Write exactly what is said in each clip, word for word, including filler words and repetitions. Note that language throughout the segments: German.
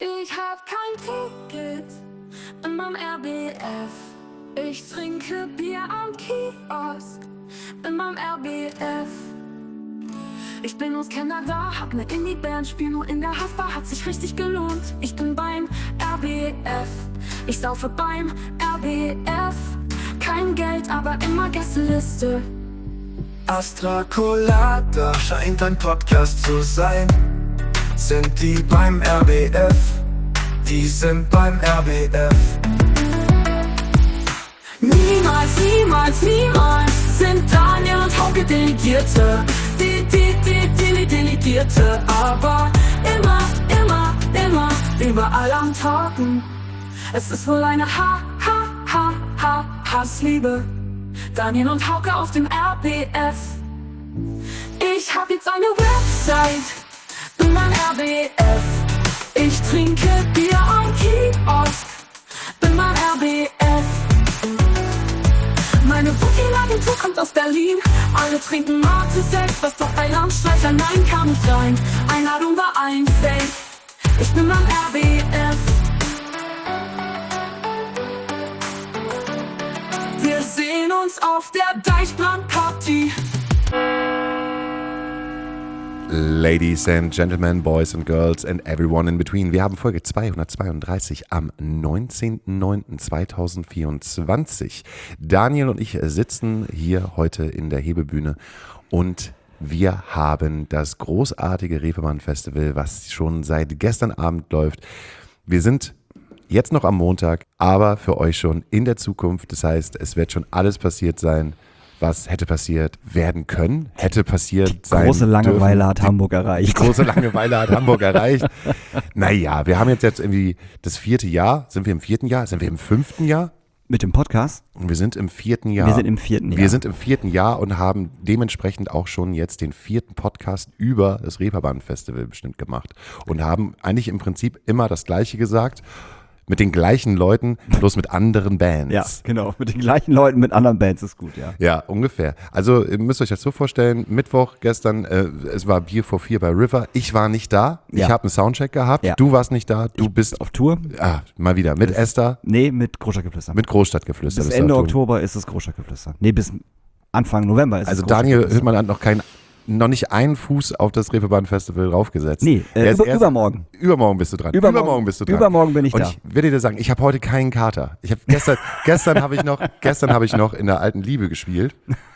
Ich hab kein Ticket in meinem R B F. Ich trinke Bier am Kiosk in meinem R B F. Ich bin aus Kanada, hab ne Indie-Band, spiel nur in der Haspa, hat sich richtig gelohnt. Ich bin beim R B F, ich saufe beim R B F. Kein Geld, aber immer Gästeliste. Astra Colada scheint ein Podcast zu sein. Sind die beim R B F? Die sind beim R B F. Niemals, niemals, niemals sind Daniel und Hauke Delegierte. Die, die, die, die, Delegierte. Aber immer, immer, immer überall am Talken. Es ist wohl eine Ha, Ha, Ha, Ha, Hassliebe. Daniel und Hauke auf dem R B F. Ich hab jetzt eine Website in meinem R B F. Ich trinke Bier am Kiosk in meinem R B F. Meine Booking-Agentur kommt aus Berlin. Alle trinken Mate selbst, was doch ein Landstreicher, nein, kam nicht rein. Einladung war ein Fake. Ich bin beim R B F. Wir sehen uns auf der Deichbrand-Party. Ladies and Gentlemen, Boys and Girls and everyone in between. Wir haben Folge zweihundertzweiunddreißig am neunzehnten neunten zweitausendvierundzwanzig. Daniel und ich sitzen hier heute in der Hebebühne und wir haben das großartige Reeperbahn-Festival, was schon seit gestern Abend läuft. Wir sind jetzt noch am Montag, aber für euch schon in der Zukunft. Das heißt, es wird schon alles passiert sein, was hätte passiert werden können, hätte passiert die sein große Langeweile dürfen. hat Hamburg erreicht. Die große Langeweile hat Hamburg erreicht. Naja, wir haben jetzt, jetzt irgendwie das vierte Jahr. Sind wir im vierten Jahr? Sind wir im fünften Jahr? Mit dem Podcast? Wir sind im vierten Jahr. Wir sind im vierten Jahr. Wir sind im vierten Jahr und haben dementsprechend auch schon jetzt den vierten Podcast über das Reeperbahn-Festival bestimmt gemacht. Und haben eigentlich im Prinzip immer das Gleiche gesagt. Mit den gleichen Leuten, bloß mit anderen Bands. Ja, genau. Mit den gleichen Leuten, mit anderen Bands ist gut, ja. Ja, ungefähr. Also ihr müsst euch das so vorstellen, Mittwoch gestern, äh, es war Bier vor vier bei River. Ich war nicht da. Ja. Ich habe einen Soundcheck gehabt. Ja. Du warst nicht da. Du Ich bist auf Tour. Ah, mal wieder. Mit Das- Esther, Nee, mit Großstadtgeflüster. mit Großstadtgeflüster. bis bist du Ende auf Tour. Oktober ist es Großstadtgeflüster. Nee, bis Anfang November ist Also es Daniel Großstadtgeflüster. Hüttmann hat noch kein, noch nicht einen Fuß auf das Reeperbahn-Festival raufgesetzt. Nee, äh, Er ist über, erst- übermorgen. Übermorgen bist du dran. Übermorgen- bist du dran. übermorgen bin ich Und da. ich werde dir sagen, ich habe heute keinen Kater. Ich habe gestern, gestern habe ich noch, gestern habe ich noch in der alten Liebe gespielt.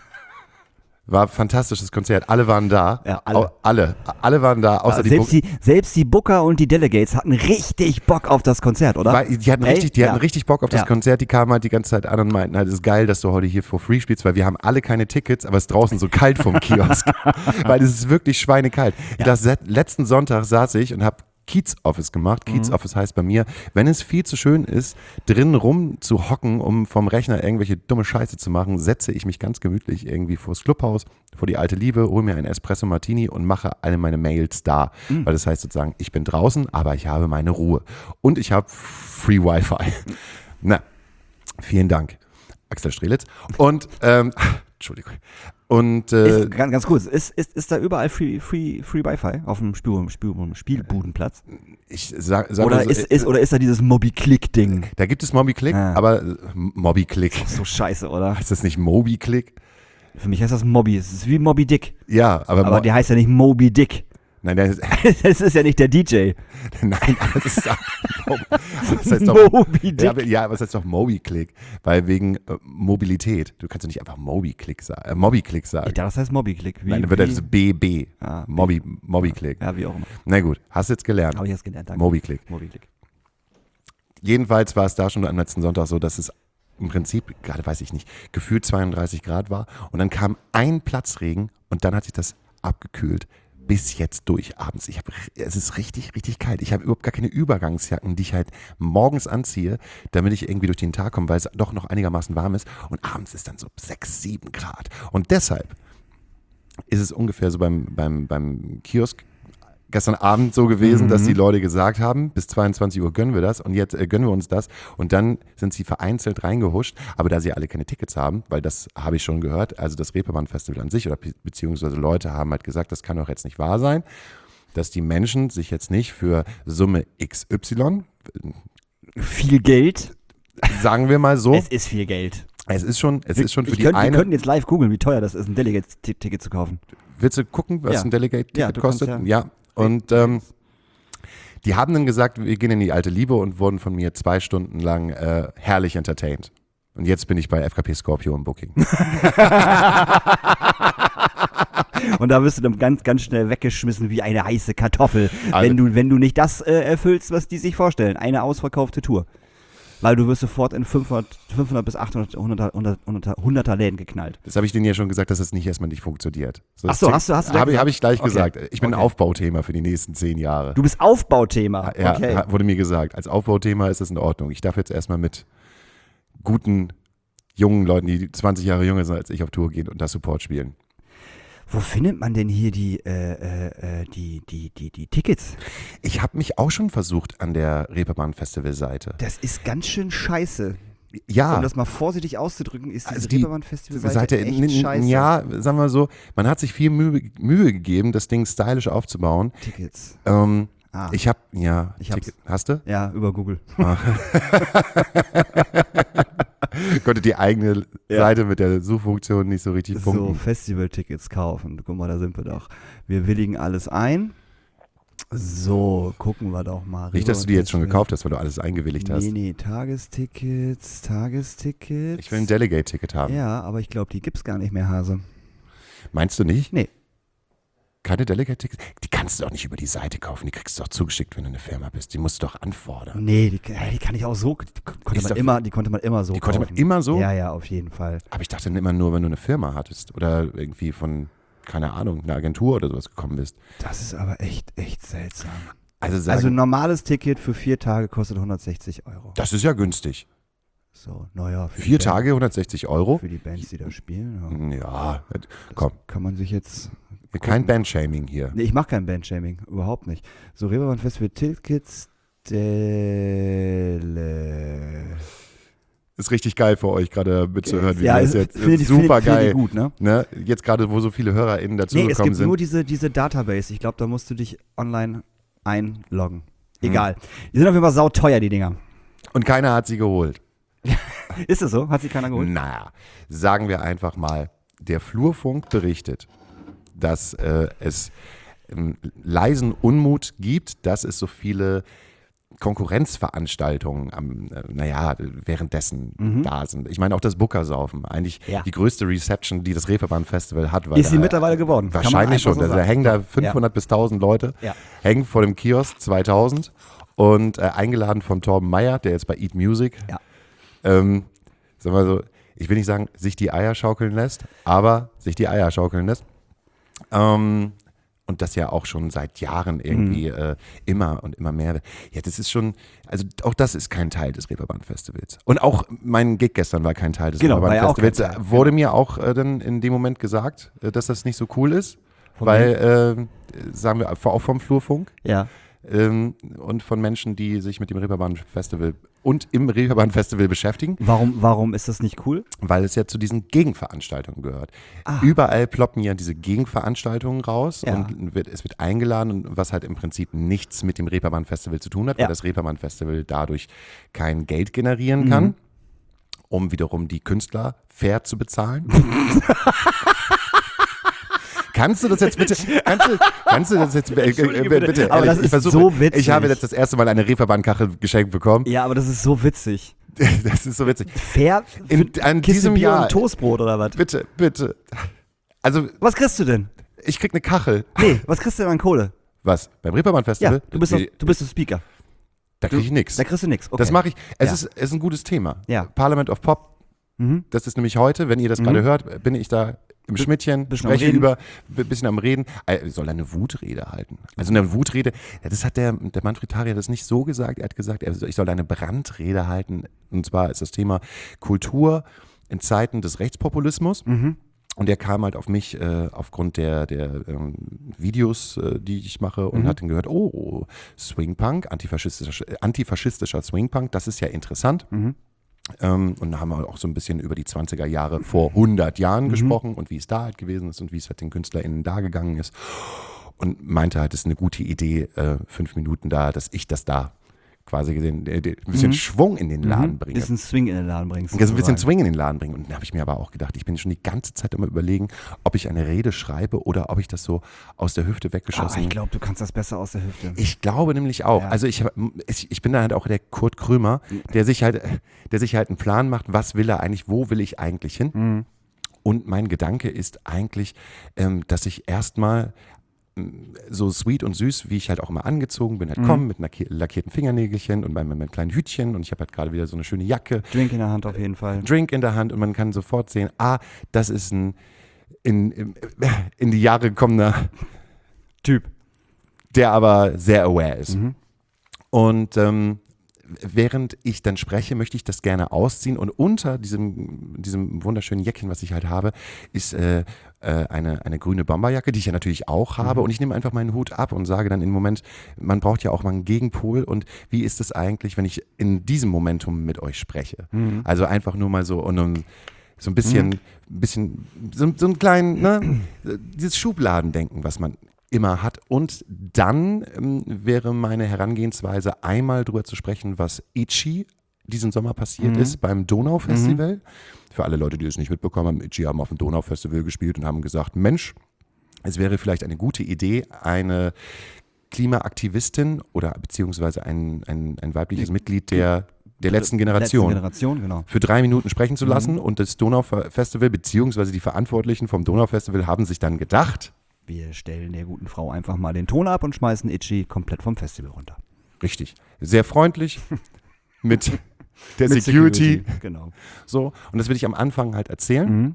War ein fantastisches Konzert. Alle waren da. Ja, alle. Au- alle, alle waren da, außer die, selbst, Bo- die, selbst die Booker und die Delegates hatten richtig Bock auf das Konzert, oder? Weil die hatten, Ey, richtig, die ja. hatten richtig Bock auf das Ja. Konzert, die kamen halt die ganze Zeit an und meinten halt, es ist geil, dass du heute hier for free spielst, weil wir haben alle keine Tickets, aber es ist draußen so kalt vom Kiosk, weil es ist wirklich schweinekalt. Ja. Das, letzten Sonntag saß ich und habe Kiez-Office gemacht. Kiez-Office heißt bei mir, wenn es viel zu schön ist, drin rum zu hocken, um vom Rechner irgendwelche dumme Scheiße zu machen, setze ich mich ganz gemütlich irgendwie vors Clubhaus, vor die alte Liebe, hole mir einen Espresso Martini und mache alle meine Mails da. Mhm. Weil das heißt sozusagen, ich bin draußen, aber ich habe meine Ruhe. Und ich habe Free Wi-Fi. Na, vielen Dank, Axel Strelitz. Und, ähm, Entschuldigung. Und, äh, Ist, ganz, ganz kurz, ist, ist, ist da überall Free, free, free Wi-Fi auf dem Spiel, Spiel, Spielbudenplatz? ich sag, sag Oder mal so, ist, ist, oder ist da dieses Mobi-Click-Ding? da gibt es Mobi-Click, Ah. aber äh, Mobi-Click. So scheiße, oder? Heißt das nicht Mobi-Click? Für mich heißt das Mobi. Es ist wie Moby Dick. Ja, aber, Aber Mo- der heißt ja nicht Moby Dick. nein, der ist, Das ist ja nicht der D J. nein, das ist doch, das heißt doch, Moby Dick. ja, aber- ja, aber es heißt doch Mobi-Click, weil wegen äh, Mobilität. Du kannst doch nicht einfach Mobi-Click sagen, äh, Mobi-Click sagen. Ich dachte, das heißt Moby-Click. Wie, Nein, dann wird wie, das B B. Ah, B. Mobi, Mobi-Click. Ja, wie auch immer. Na gut, hast du jetzt gelernt. Habe ich jetzt gelernt. Danke. Mobi-Click. Moby-Click. Jedenfalls war es da schon am letzten Sonntag so, dass es im Prinzip, gerade weiß ich nicht, gefühlt zweiunddreißig Grad war und dann kam ein Platzregen und dann hat sich das abgekühlt bis jetzt durch abends. Ich hab, es ist richtig, richtig kalt. Ich habe überhaupt gar keine Übergangsjacken, die ich halt morgens anziehe, damit ich irgendwie durch den Tag komme, weil es doch noch einigermaßen warm ist und abends ist dann so sechs, sieben Grad. Und deshalb ist es ungefähr so beim, beim, beim Kiosk gestern Abend so gewesen, Mhm. dass die Leute gesagt haben, bis zweiundzwanzig Uhr gönnen wir das und jetzt äh, gönnen wir uns das und dann sind sie vereinzelt reingehuscht, aber da sie alle keine Tickets haben, weil das habe ich schon gehört, also das Reeperbahn-Festival an sich oder be- beziehungsweise Leute haben halt gesagt, das kann doch jetzt nicht wahr sein, dass die Menschen sich jetzt nicht für Summe X Y, Viel Geld. sagen wir mal so, Es ist viel Geld. es ist schon, es ist schon für ich die könnt, eine. Wir könnten jetzt live googeln, wie teuer das ist, ein Delegate-Ticket zu kaufen. Willst du gucken, was Ja. ein Delegate-Ticket Ja, du kannst kostet? ja- Ja. Und ähm, die haben dann gesagt, wir gehen in die alte Liebe und wurden von mir zwei Stunden lang äh, herrlich entertained. Und jetzt bin ich bei F K P Scorpio im Booking. Und da wirst du dann ganz, ganz schnell weggeschmissen wie eine heiße Kartoffel, Also- wenn du, wenn du nicht das äh, erfüllst, was die sich vorstellen. Eine ausverkaufte Tour. Weil du wirst sofort in fünfhundert, fünfhundert bis achthundert, hunderter, hunderter, hunderter Läden geknallt. Das habe ich denen ja schon gesagt, dass das nicht erstmal nicht funktioniert. Ach so, hast du- hast du Habe gesagt? hab ich gleich Okay. gesagt. Ich bin Okay. ein Aufbauthema für die nächsten zehn Jahre. Du bist Aufbauthema. Ja, Okay. ha- wurde mir gesagt. Als Aufbauthema ist das in Ordnung. Ich darf jetzt erstmal mit guten, jungen Leuten, die zwanzig Jahre jünger sind als ich, auf Tour gehen und das Support spielen. Wo findet man denn hier die, äh, äh, äh, die, die, die, die Tickets? Ich habe mich auch schon versucht an der Reeperbahn Festival-Seite. Das ist ganz schön scheiße. Ja. Um das mal vorsichtig auszudrücken, ist diese Also die Reeperbahn-Festival-Seite echt n- n- scheiße. Ja, sagen wir so, man hat sich viel Mühe, Mühe gegeben, das Ding stylisch aufzubauen. Tickets. Ähm, Ah. Ich habe, ja, Ich hab's. Ticket- hast du? Ja, über Google. Konnte die eigene Ja. Seite mit der Suchfunktion nicht so richtig So, punkten. Festival-Tickets kaufen. Guck mal, da sind wir doch. Wir willigen alles ein. So, gucken wir doch mal. Nicht, dass du die jetzt schon Festival. gekauft hast, weil du alles eingewilligt hast. Nee, nee, Tagestickets, Tagestickets. Ich will ein Delegate-Ticket haben. Ja, aber ich glaube, die gibt's gar nicht mehr, Hase. Meinst du nicht? Nee. Keine Delegate-Tickets? Die kannst du doch nicht über die Seite kaufen. Die kriegst du doch zugeschickt, wenn du eine Firma bist. Die musst du doch anfordern. Nee, die, ja, die kann ich auch so, die konnte Ist man doch- immer, die konnte man immer so Die konnte man kaufen. immer so? Ja, ja, auf jeden Fall. Aber ich dachte immer nur, wenn du eine Firma hattest oder irgendwie von, keine Ahnung, einer Agentur oder sowas gekommen bist. Das ist aber echt, echt seltsam. Also sagen, Also ein normales Ticket für vier Tage kostet hundertsechzig Euro. das ist ja günstig. So, naja. für die Vier Band- Tage, hundertsechzig Euro? Für die Bands, die da spielen, ja. Ja, komm, Kann man sich jetzt... kein Bandshaming hier. Nee, ich mache kein Bandshaming, überhaupt nicht. So, Reeperbahn Festival Tickets, Dele. Ist richtig geil für euch gerade mitzuhören, wie Ja, das ist, jetzt finde ich, super finde, finde geil. ich gut, ne? Ne? Jetzt gerade, wo so viele HörerInnen Nee, es dazugekommen gibt sind. nur diese, diese Database. Ich glaube, da musst du dich online einloggen. Hm. Egal. Die sind auf jeden Fall sauteuer, die Dinger. Und keiner hat sie geholt. Ist es so? Hat sich keiner geholt? Naja, sagen wir einfach mal, der Flurfunk berichtet, dass äh, es ähm, leisen Unmut gibt, dass es so viele Konkurrenzveranstaltungen am, äh, naja, währenddessen da sind. Ich meine auch das Bookersaufen, eigentlich Mhm. Ja. die größte Reception, die das Reeperbahn Festival hat. Weil Ist sie da, mittlerweile geworden. Kann man Wahrscheinlich einfach schon. so Also da sagen. hängen da fünfhundert bis tausend Leute, Ja. hängen vor dem Kiosk zweitausend und äh, eingeladen von Torben Meyer, der jetzt bei Eat Music, Ja. ähm, sagen wir so, ich will nicht sagen, sich die Eier schaukeln lässt, aber sich die Eier schaukeln lässt. Ähm, und das ja auch schon seit Jahren irgendwie Mhm. äh, immer und immer mehr. Ja, das ist schon, also auch das ist kein Teil des Reeperbahn Festivals. Und auch mein Gig gestern war kein Teil des Genau, Reeperbahn war ja auch kein Festivals. Teil, Wurde mir auch äh, dann in dem Moment gesagt, äh, dass das nicht so cool ist, Von weil, äh, sagen wir, auch vom Flurfunk Ja. ähm, und von Menschen, die sich mit dem Reeperbahn Festival und im Reeperbahn Festival beschäftigen, Warum, warum ist das nicht cool? weil es ja zu diesen Gegenveranstaltungen gehört. Ah. Überall ploppen ja diese Gegenveranstaltungen raus Ja. und wird, es wird eingeladen, und was halt im Prinzip nichts mit dem Reeperbahn Festival zu tun hat, Ja. weil das Reeperbahn Festival dadurch kein Geld generieren kann, Mhm. um wiederum die Künstler fair zu bezahlen. Kannst du das jetzt bitte, kannst du, kannst du das jetzt äh, äh, Entschuldige bitte, bitte, aber das ich ist versuche, so witzig. ich habe jetzt das erste Mal eine Reeperbahn-Kachel geschenkt bekommen. Ja, aber das ist so witzig. Das ist so witzig. Fair für In, an Kiste diesem Bier Jahr, und Toastbrot oder was? bitte, bitte. Also, Was kriegst du denn? ich krieg eine Kachel. Nee, was kriegst du denn an Kohle? Was? Beim Reeperbahn Ja, Festival? du bist, doch, Die- du bist der Speaker. Da krieg ich nichts. Da kriegst du nichts. Okay. Das mache ich. Es, Ja. ist, es ist ein gutes Thema. Ja. Parliament of Pop. Mhm. Das ist nämlich heute, wenn ihr das gerade hört, bin ich da im Schmidtchen, bisschen am spreche Reden. über, ein bisschen am Reden. Äh, soll er eine Wutrede halten? Also eine Wutrede, ja, das hat der, der Manfred Tarier das nicht so gesagt. Er hat gesagt, er, ich soll eine Brandrede halten. Und zwar ist das Thema Kultur in Zeiten des Rechtspopulismus. Mhm. Und der kam halt auf mich äh, aufgrund der, der ähm, Videos, äh, die ich mache, und Mhm. hat dann gehört, oh, Swingpunk, antifaschistischer, antifaschistischer Swingpunk, das ist ja interessant. Mhm. Ähm, und da haben wir auch so ein bisschen über die zwanziger Jahre vor hundert Jahren Mhm. gesprochen und wie es da halt gewesen ist und wie es halt den KünstlerInnen da gegangen ist. und meinte halt, es ist eine gute Idee, äh, fünf Minuten da, dass ich das da quasi gesehen, äh, ein bisschen Mhm. Schwung in den Laden Mhm. bringe. Bisschen Swing in den Laden bringst. Also ein bisschen sozusagen. Swing in den Laden bringen. Und dann habe ich mir aber auch gedacht, ich bin schon die ganze Zeit immer überlegen, ob ich eine Rede schreibe oder ob ich das so aus der Hüfte Ah, weggeschossen. ich glaube, du kannst das besser aus der Hüfte. Ich glaube nämlich auch. Ja. Also ich, hab- ich, ich bin da halt auch der Kurt Krömer, der sich halt, der sich halt einen Plan macht, was will er eigentlich, wo will ich eigentlich hin? Mhm. Und mein Gedanke ist eigentlich, ähm, dass ich erstmal ähm, so sweet und süß, wie ich halt auch immer angezogen bin, halt Mhm. komme mit lacki- lackierten Fingernägelchen und meinem, meinem kleinen Hütchen und ich habe halt gerade wieder so eine schöne Jacke, Drink in der Hand auf jeden Fall. Drink in der Hand und man kann sofort sehen, ah, das ist ein in, in, in die Jahre gekommener Typ. der aber sehr aware ist. Mhm. Und ähm, während ich dann spreche, möchte ich das gerne ausziehen und unter diesem, diesem wunderschönen Jäckchen, was ich halt habe, ist äh, äh, eine, eine grüne Bomberjacke, die ich ja natürlich auch habe Mhm. und ich nehme einfach meinen Hut ab und sage dann im Moment, man braucht ja auch mal einen Gegenpol und wie ist es eigentlich, wenn ich in diesem Momentum mit euch spreche? Mhm. Also einfach nur mal so und um, so ein bisschen, bisschen so, so einen kleinen, ne, dieses Schubladendenken, was man immer hat. Und dann ähm, wäre meine Herangehensweise, einmal drüber zu sprechen, was Itchy diesen Sommer passiert Mhm. ist beim Donaufestival. Für alle Leute, die es nicht mitbekommen haben, Itchy haben auf dem Donaufestival gespielt und haben gesagt, Mensch, es wäre vielleicht eine gute Idee, eine Klimaaktivistin oder beziehungsweise ein, ein, ein weibliches Mitglied der, der letzten Generation Letzte Generation, genau. für drei Minuten sprechen zu lassen. Mhm. Und das Donaufestival beziehungsweise die Verantwortlichen vom Donaufestival haben sich dann gedacht, Wir stellen der guten Frau einfach mal den Ton ab und schmeißen Itchy komplett vom Festival runter. richtig, sehr freundlich mit der Mit Security. Genau. So. Und das will ich am Anfang halt erzählen, Mhm.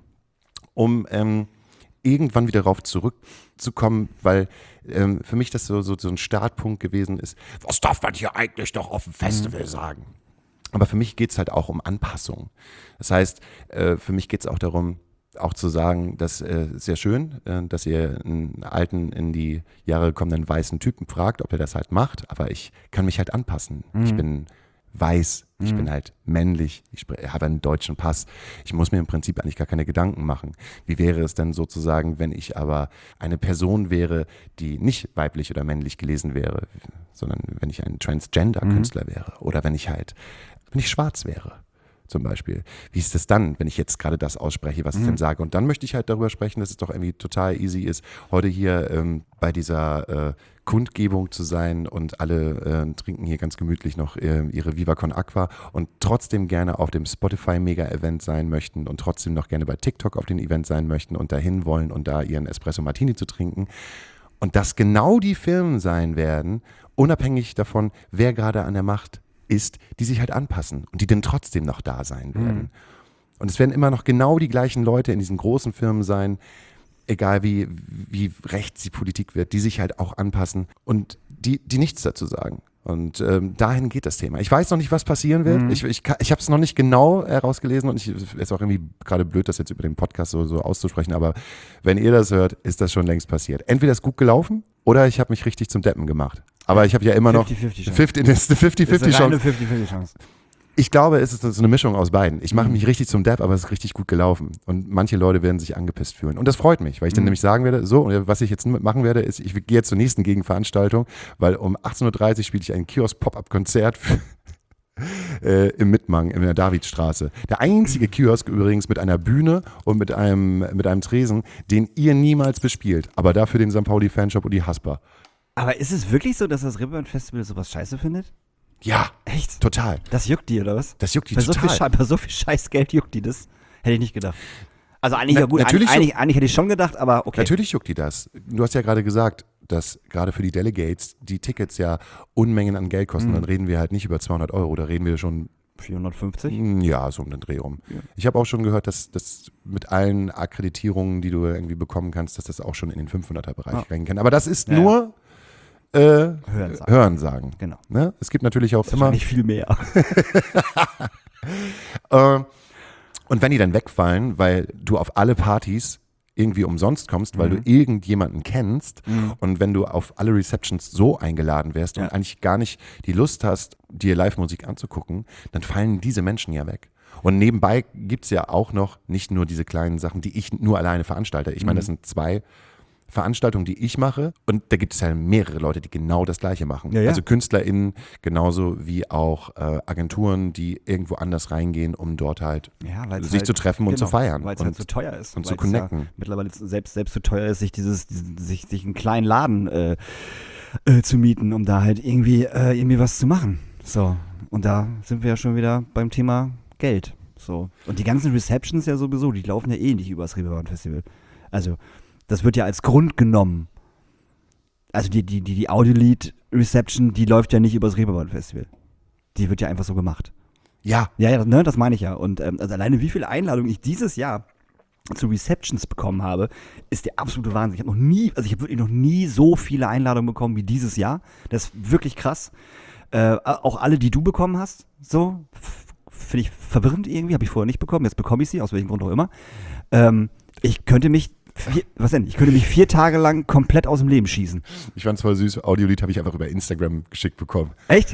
um ähm, irgendwann wieder darauf zurückzukommen, weil ähm, für mich das so, so, so ein Startpunkt gewesen ist, was darf man hier eigentlich noch auf dem Festival sagen? Aber für mich geht es halt auch um Anpassung. Das heißt, äh, für mich geht es auch darum, auch zu sagen, dass äh, sehr schön, äh, dass ihr einen alten, in die Jahre kommenden weißen Typen fragt, ob er das halt macht, aber ich kann mich halt anpassen. Ich bin weiß, ich bin halt männlich, ich spre- habe einen deutschen Pass. Ich muss mir im Prinzip eigentlich gar keine Gedanken machen. Wie wäre es denn sozusagen, wenn ich aber eine Person wäre, die nicht weiblich oder männlich gelesen wäre, sondern wenn ich ein Transgender-Künstler wäre oder wenn ich halt, wenn ich schwarz wäre? Zum Beispiel. Wie ist es dann, wenn ich jetzt gerade das ausspreche, was ich dann sage? Und dann möchte ich halt darüber sprechen, dass es doch irgendwie total easy ist, heute hier ähm, bei dieser äh, Kundgebung zu sein und alle äh, trinken hier ganz gemütlich noch äh, ihre Viva Con Aqua und trotzdem gerne auf dem Spotify Mega-Event sein möchten und trotzdem noch gerne bei TikTok auf dem Event sein möchten und dahin wollen und da ihren Espresso Martini zu trinken. Und dass genau die Firmen sein werden, unabhängig davon, wer gerade an der Macht ist, die sich halt anpassen und die dann trotzdem noch da sein werden. Und es werden immer noch genau die gleichen Leute in diesen großen Firmen sein, egal wie, wie rechts die Politik wird, die sich halt auch anpassen und die, die nichts dazu sagen. Und ähm, dahin geht das Thema. Ich weiß noch nicht, was passieren wird. Ich, ich, kann- ich habe es noch nicht genau herausgelesen und ich ist auch irgendwie gerade blöd, das jetzt über den Podcast so, so auszusprechen, aber wenn ihr das hört, ist das schon längst passiert. Entweder ist gut gelaufen oder ich habe mich richtig zum Deppen gemacht. Aber ich habe ja immer noch fünfzig fünfzig Chance. fünfzig, das ist eine fünfzig Das ist fünfzig eine reine Chance. fünfzig fünfzig Chance. Ich glaube, es ist so eine Mischung aus beiden. Ich mache mich richtig zum Depp, aber es ist richtig gut gelaufen. Und manche Leute werden sich angepisst fühlen. Und das freut mich, weil ich dann nämlich sagen werde, so, und was ich jetzt machen werde, ist, ich gehe jetzt zur nächsten Gegenveranstaltung, weil um achtzehn Uhr dreißig spiele ich ein Kiosk-Pop-Up-Konzert äh, im Mittmang, in der Davidstraße. Der einzige Kiosk übrigens mit einer Bühne und mit einem, mit einem Tresen, den ihr niemals bespielt. Aber dafür den Sankt Pauli-Fanshop und die Haspa. Aber ist es wirklich so, dass das Ribbon Festival sowas scheiße findet? Ja, Echt? total. Das juckt die, oder was? Das juckt die bei, so viel total. Schei- bei so viel Scheißgeld juckt die das? Hätte ich nicht gedacht. Also eigentlich, Na- ja gut, natürlich eigentlich, eigentlich, eigentlich hätte ich schon gedacht, aber okay. Natürlich juckt die das. Du hast ja gerade gesagt, dass gerade für die Delegates die Tickets ja Unmengen an Geld kosten. Dann reden wir halt nicht über zweihundert Euro, da reden wir schon, vierhundertfünfzig? mm, ja, so um den Dreh rum. Ich habe auch schon gehört, dass das mit allen Akkreditierungen, die du irgendwie bekommen kannst, dass das auch schon in den fünfhunderter-Bereich Ja. reingehen kann. Aber das ist Ja, nur äh, Hörensagen. Hörensagen. Genau. Ne? Es gibt natürlich auch immer... Wahrscheinlich viel mehr. Äh, und wenn die dann wegfallen, weil du auf alle Partys irgendwie umsonst kommst, weil Mhm. du irgendjemanden kennst und wenn du auf alle Receptions so eingeladen wärst Ja. und eigentlich gar nicht die Lust hast, dir Live-Musik anzugucken, dann fallen diese Menschen ja weg. Und nebenbei gibt es ja auch noch nicht nur diese kleinen Sachen, die ich nur alleine veranstalte. Ich meine, das sind zwei Veranstaltung, die ich mache, und da gibt es ja mehrere Leute, die genau das Gleiche machen. Ja, ja. Also KünstlerInnen genauso wie auch äh, Agenturen, die irgendwo anders reingehen, um dort halt Ja, weil's sich halt, zu treffen und genau, zu feiern. Weil es und halt so teuer ist. und zu Weil's ja connecten. mittlerweile selbst, selbst zu teuer ist, sich dieses, diesen, sich, sich einen kleinen Laden äh, äh, zu mieten, um da halt irgendwie, äh, irgendwie was zu machen. So. Und da sind wir ja schon wieder beim Thema Geld. So. Und die ganzen Receptions ja sowieso, die laufen ja eh nicht über das Reeperbahn Festival. Also, das wird ja als Grund genommen. Also die, die, die, die Audiolied-Reception, die läuft ja nicht über das Reeperbahn Festival. Die wird ja einfach so gemacht. Ja, Ja, ja, ne, das meine ich ja. Und ähm, also alleine wie viele Einladungen ich dieses Jahr zu Receptions bekommen habe, ist der absolute Wahnsinn. Ich habe noch nie, also ich habe wirklich noch nie so viele Einladungen bekommen wie dieses Jahr. Das ist wirklich krass. Äh, auch alle, die du bekommen hast, so, f- finde ich verwirrend irgendwie, habe ich vorher nicht bekommen. Jetzt bekomme ich sie, aus welchem Grund auch immer. Ähm, ich könnte mich, vier, was denn? Ich könnte mich vier Tage lang komplett aus dem Leben schießen. ich fand's voll süß. Audiolied habe ich einfach über Instagram geschickt bekommen. Echt?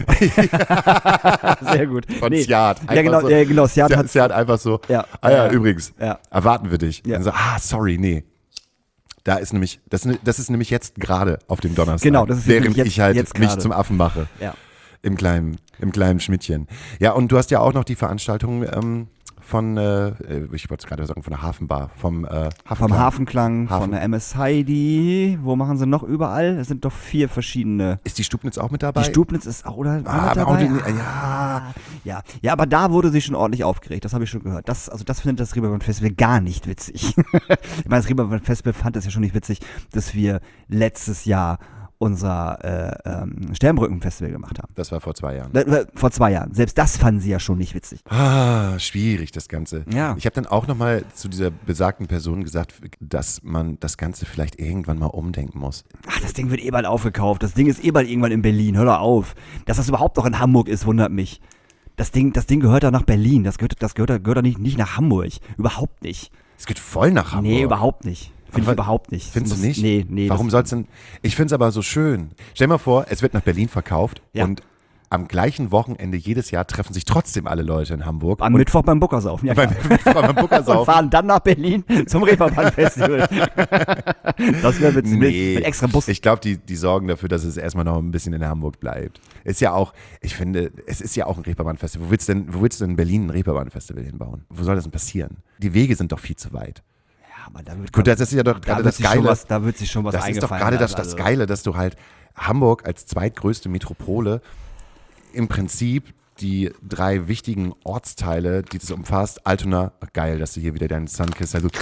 Sehr gut. Von Nee. Siad. Ja, Einfach genau, so. ja, genau. Siad Siad, hat Siad einfach so, Ja. ah ja, Ja. übrigens, Ja. erwarten wir dich. Ja. Und so, ah, sorry, nee. Da ist nämlich, das, das ist nämlich jetzt gerade auf dem Donnerstag. Genau, das ist während nämlich jetzt- ich halt jetzt mich gerade. zum Affen mache. Ja. Im kleinen, im kleinen Schmidtchen. Ja, und du hast ja auch noch die Veranstaltung ähm, von, äh, ich wollte es gerade sagen, von der Hafenbar, vom äh, Hafenklang. Vom Hafenklang, Hafen. von der M S Heidi. Wo machen sie noch überall? Es sind doch vier verschiedene. Ist die Stubnitz auch mit dabei? Die Stubnitz ist auch, oder? Ah, mit aber auch dabei? die- Ah, ja. Ja, aber da wurde sie schon ordentlich aufgeregt. Das habe ich schon gehört. Das, also das findet das Reeperbahn Festival gar nicht witzig. Ich meine, das Reeperbahn Festival fand es ja schon nicht witzig, dass wir letztes Jahr unser äh, ähm, Sternbrücken-Festival gemacht haben. Das war vor zwei Jahren. Äh, Vor zwei Jahren. Selbst das fanden sie ja schon nicht witzig. Ah, schwierig das Ganze. Ja. Ich habe dann auch nochmal zu dieser besagten Person gesagt, dass man das Ganze vielleicht irgendwann mal umdenken muss. Ach, das Ding wird eh bald aufgekauft. Das Ding ist eh bald irgendwann in Berlin. Hör doch auf. Dass das überhaupt noch in Hamburg ist, wundert mich. Das Ding, das Ding gehört da nach Berlin. Das gehört, das gehört, da- gehört da nicht, nicht nach Hamburg. Überhaupt nicht. Es geht voll nach Hamburg. Nee, überhaupt nicht. Finde ich Aber überhaupt nicht. Findest Das du muss- nicht? Nee, nee. Warum das- soll's denn? Ich finde es aber so schön. Stell dir mal vor, es wird nach Berlin verkauft Ja. und am gleichen Wochenende jedes Jahr treffen sich trotzdem alle Leute in Hamburg. Am und Mittwoch beim Bookersaufen. Ja, beim, klar. beim Und Bookersaufen. fahren dann nach Berlin zum Reeperbahn Festival. Das wäre witzig. Mit, Nee, mit extra Bus. ich glaube, die, die sorgen dafür, dass es erstmal noch ein bisschen in Hamburg bleibt. Ist ja auch, ich finde, es ist ja auch ein Reeperbahn-Festival. Wo willst du denn, wo willst du denn in Berlin ein Reeperbahn-Festival hinbauen? Wo soll das denn passieren? Die Wege sind doch viel zu weit. Ja, aber da wird, Gut, das ist ja doch da gerade wird das sich schon Geile. was, da wird sich schon was Das ist doch eingefallen gerade das, lassen, das also. Geile, dass du halt Hamburg als zweitgrößte Metropole im Prinzip die drei wichtigen Ortsteile, die das umfasst, Altona, geil, dass du hier wieder deinen Sunkiss, also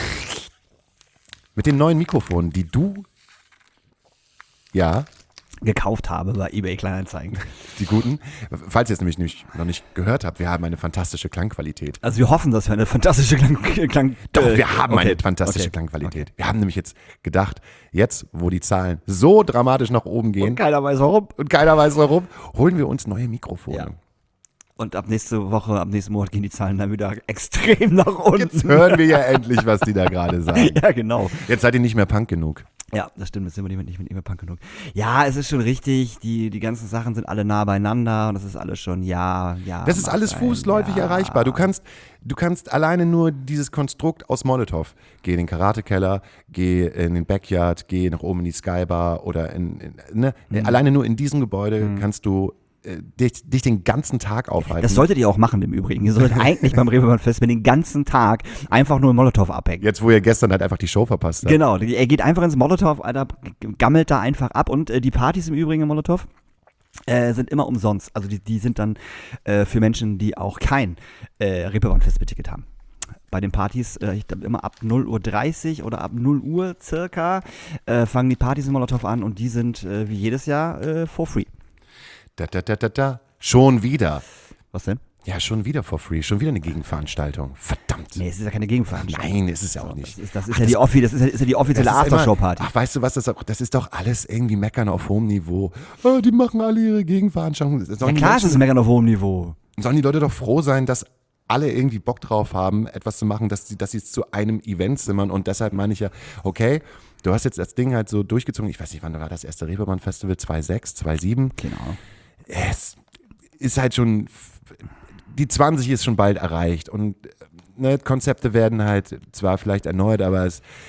mit den neuen Mikrofonen, die du, ja, gekauft habe bei eBay Kleinanzeigen. die guten, falls ihr es nämlich nicht, noch nicht gehört habt, wir haben eine fantastische Klangqualität. Also wir hoffen, dass wir eine fantastische Klang... Klang Doch, äh, wir haben okay, eine fantastische okay, Klangqualität. okay. Wir haben nämlich jetzt gedacht, jetzt, wo die Zahlen so dramatisch nach oben gehen Und keiner weiß warum. und keiner weiß warum, holen wir uns neue Mikrofone. Ja. Und ab nächste Woche, ab nächsten Monat gehen die Zahlen dann wieder extrem nach unten. Jetzt hören wir ja endlich, was die da gerade sagen. Ja, genau. Jetzt seid ihr nicht mehr Punk genug. Ja, das stimmt, das sind wir nicht, nicht mehr Punk genug. Ja, es ist schon richtig, die, die ganzen Sachen sind alle nah beieinander und das ist alles schon, ja, ja. Das ist mag alles sein, fußläufig ja. erreichbar. Du kannst, du kannst alleine nur dieses Konstrukt aus Molotow. Geh in den Karatekeller, geh in den Backyard, geh nach oben in die Skybar oder in, in ne? Mhm. Alleine nur in diesem Gebäude kannst du äh, dich, dich den ganzen Tag aufhalten. Das solltet ihr auch machen im Übrigen. Ihr solltet eigentlich beim Reeperbahn Festival den ganzen Tag einfach nur im Molotow abhängen. Jetzt, wo ihr gestern halt einfach die Show verpasst habt. Genau, er geht einfach ins Molotow, Alter, gammelt da einfach ab. Und äh, die Partys im Übrigen im Molotow äh, sind immer umsonst. Also die, die sind dann äh, für Menschen, die auch kein äh, Reeperbahn-Festival-Ticket haben. Bei den Partys, äh, ich glaube immer ab null Uhr dreißig oder ab null Uhr circa, äh, fangen die Partys im Molotow an und die sind äh, wie jedes Jahr äh, for free. Da, da, da, da, da. Schon wieder. Was denn? Ja, schon wieder for free. Schon wieder eine Gegenveranstaltung. Verdammt. Nee, es ist ja keine Gegenveranstaltung. Nein, ist es ja auch nicht. Das ist, das ist, Ach, ja, die Offi, das ist, ja, ist ja die offizielle Das ist immer- Aftershow-Party. Ach, weißt du was, das, auch, das ist doch alles irgendwie Meckern auf hohem Niveau. Oh, die machen alle ihre Gegenveranstaltungen. Ja Sollen, klar, die es ist Menschen, Meckern auf hohem Niveau. sollen die Leute doch froh sein, dass alle irgendwie Bock drauf haben, etwas zu machen, dass sie, dass sie es zu einem Event simmern. Und deshalb meine ich ja, okay, du hast jetzt das Ding halt so durchgezogen. Ich weiß nicht, wann war das erste Reeperbahn-Festival? zweitausendsechs, zweitausendsieben? Genau. Es ist halt schon, die zwanzig ist schon bald erreicht und ne, Konzepte werden halt zwar vielleicht erneuert, aber es,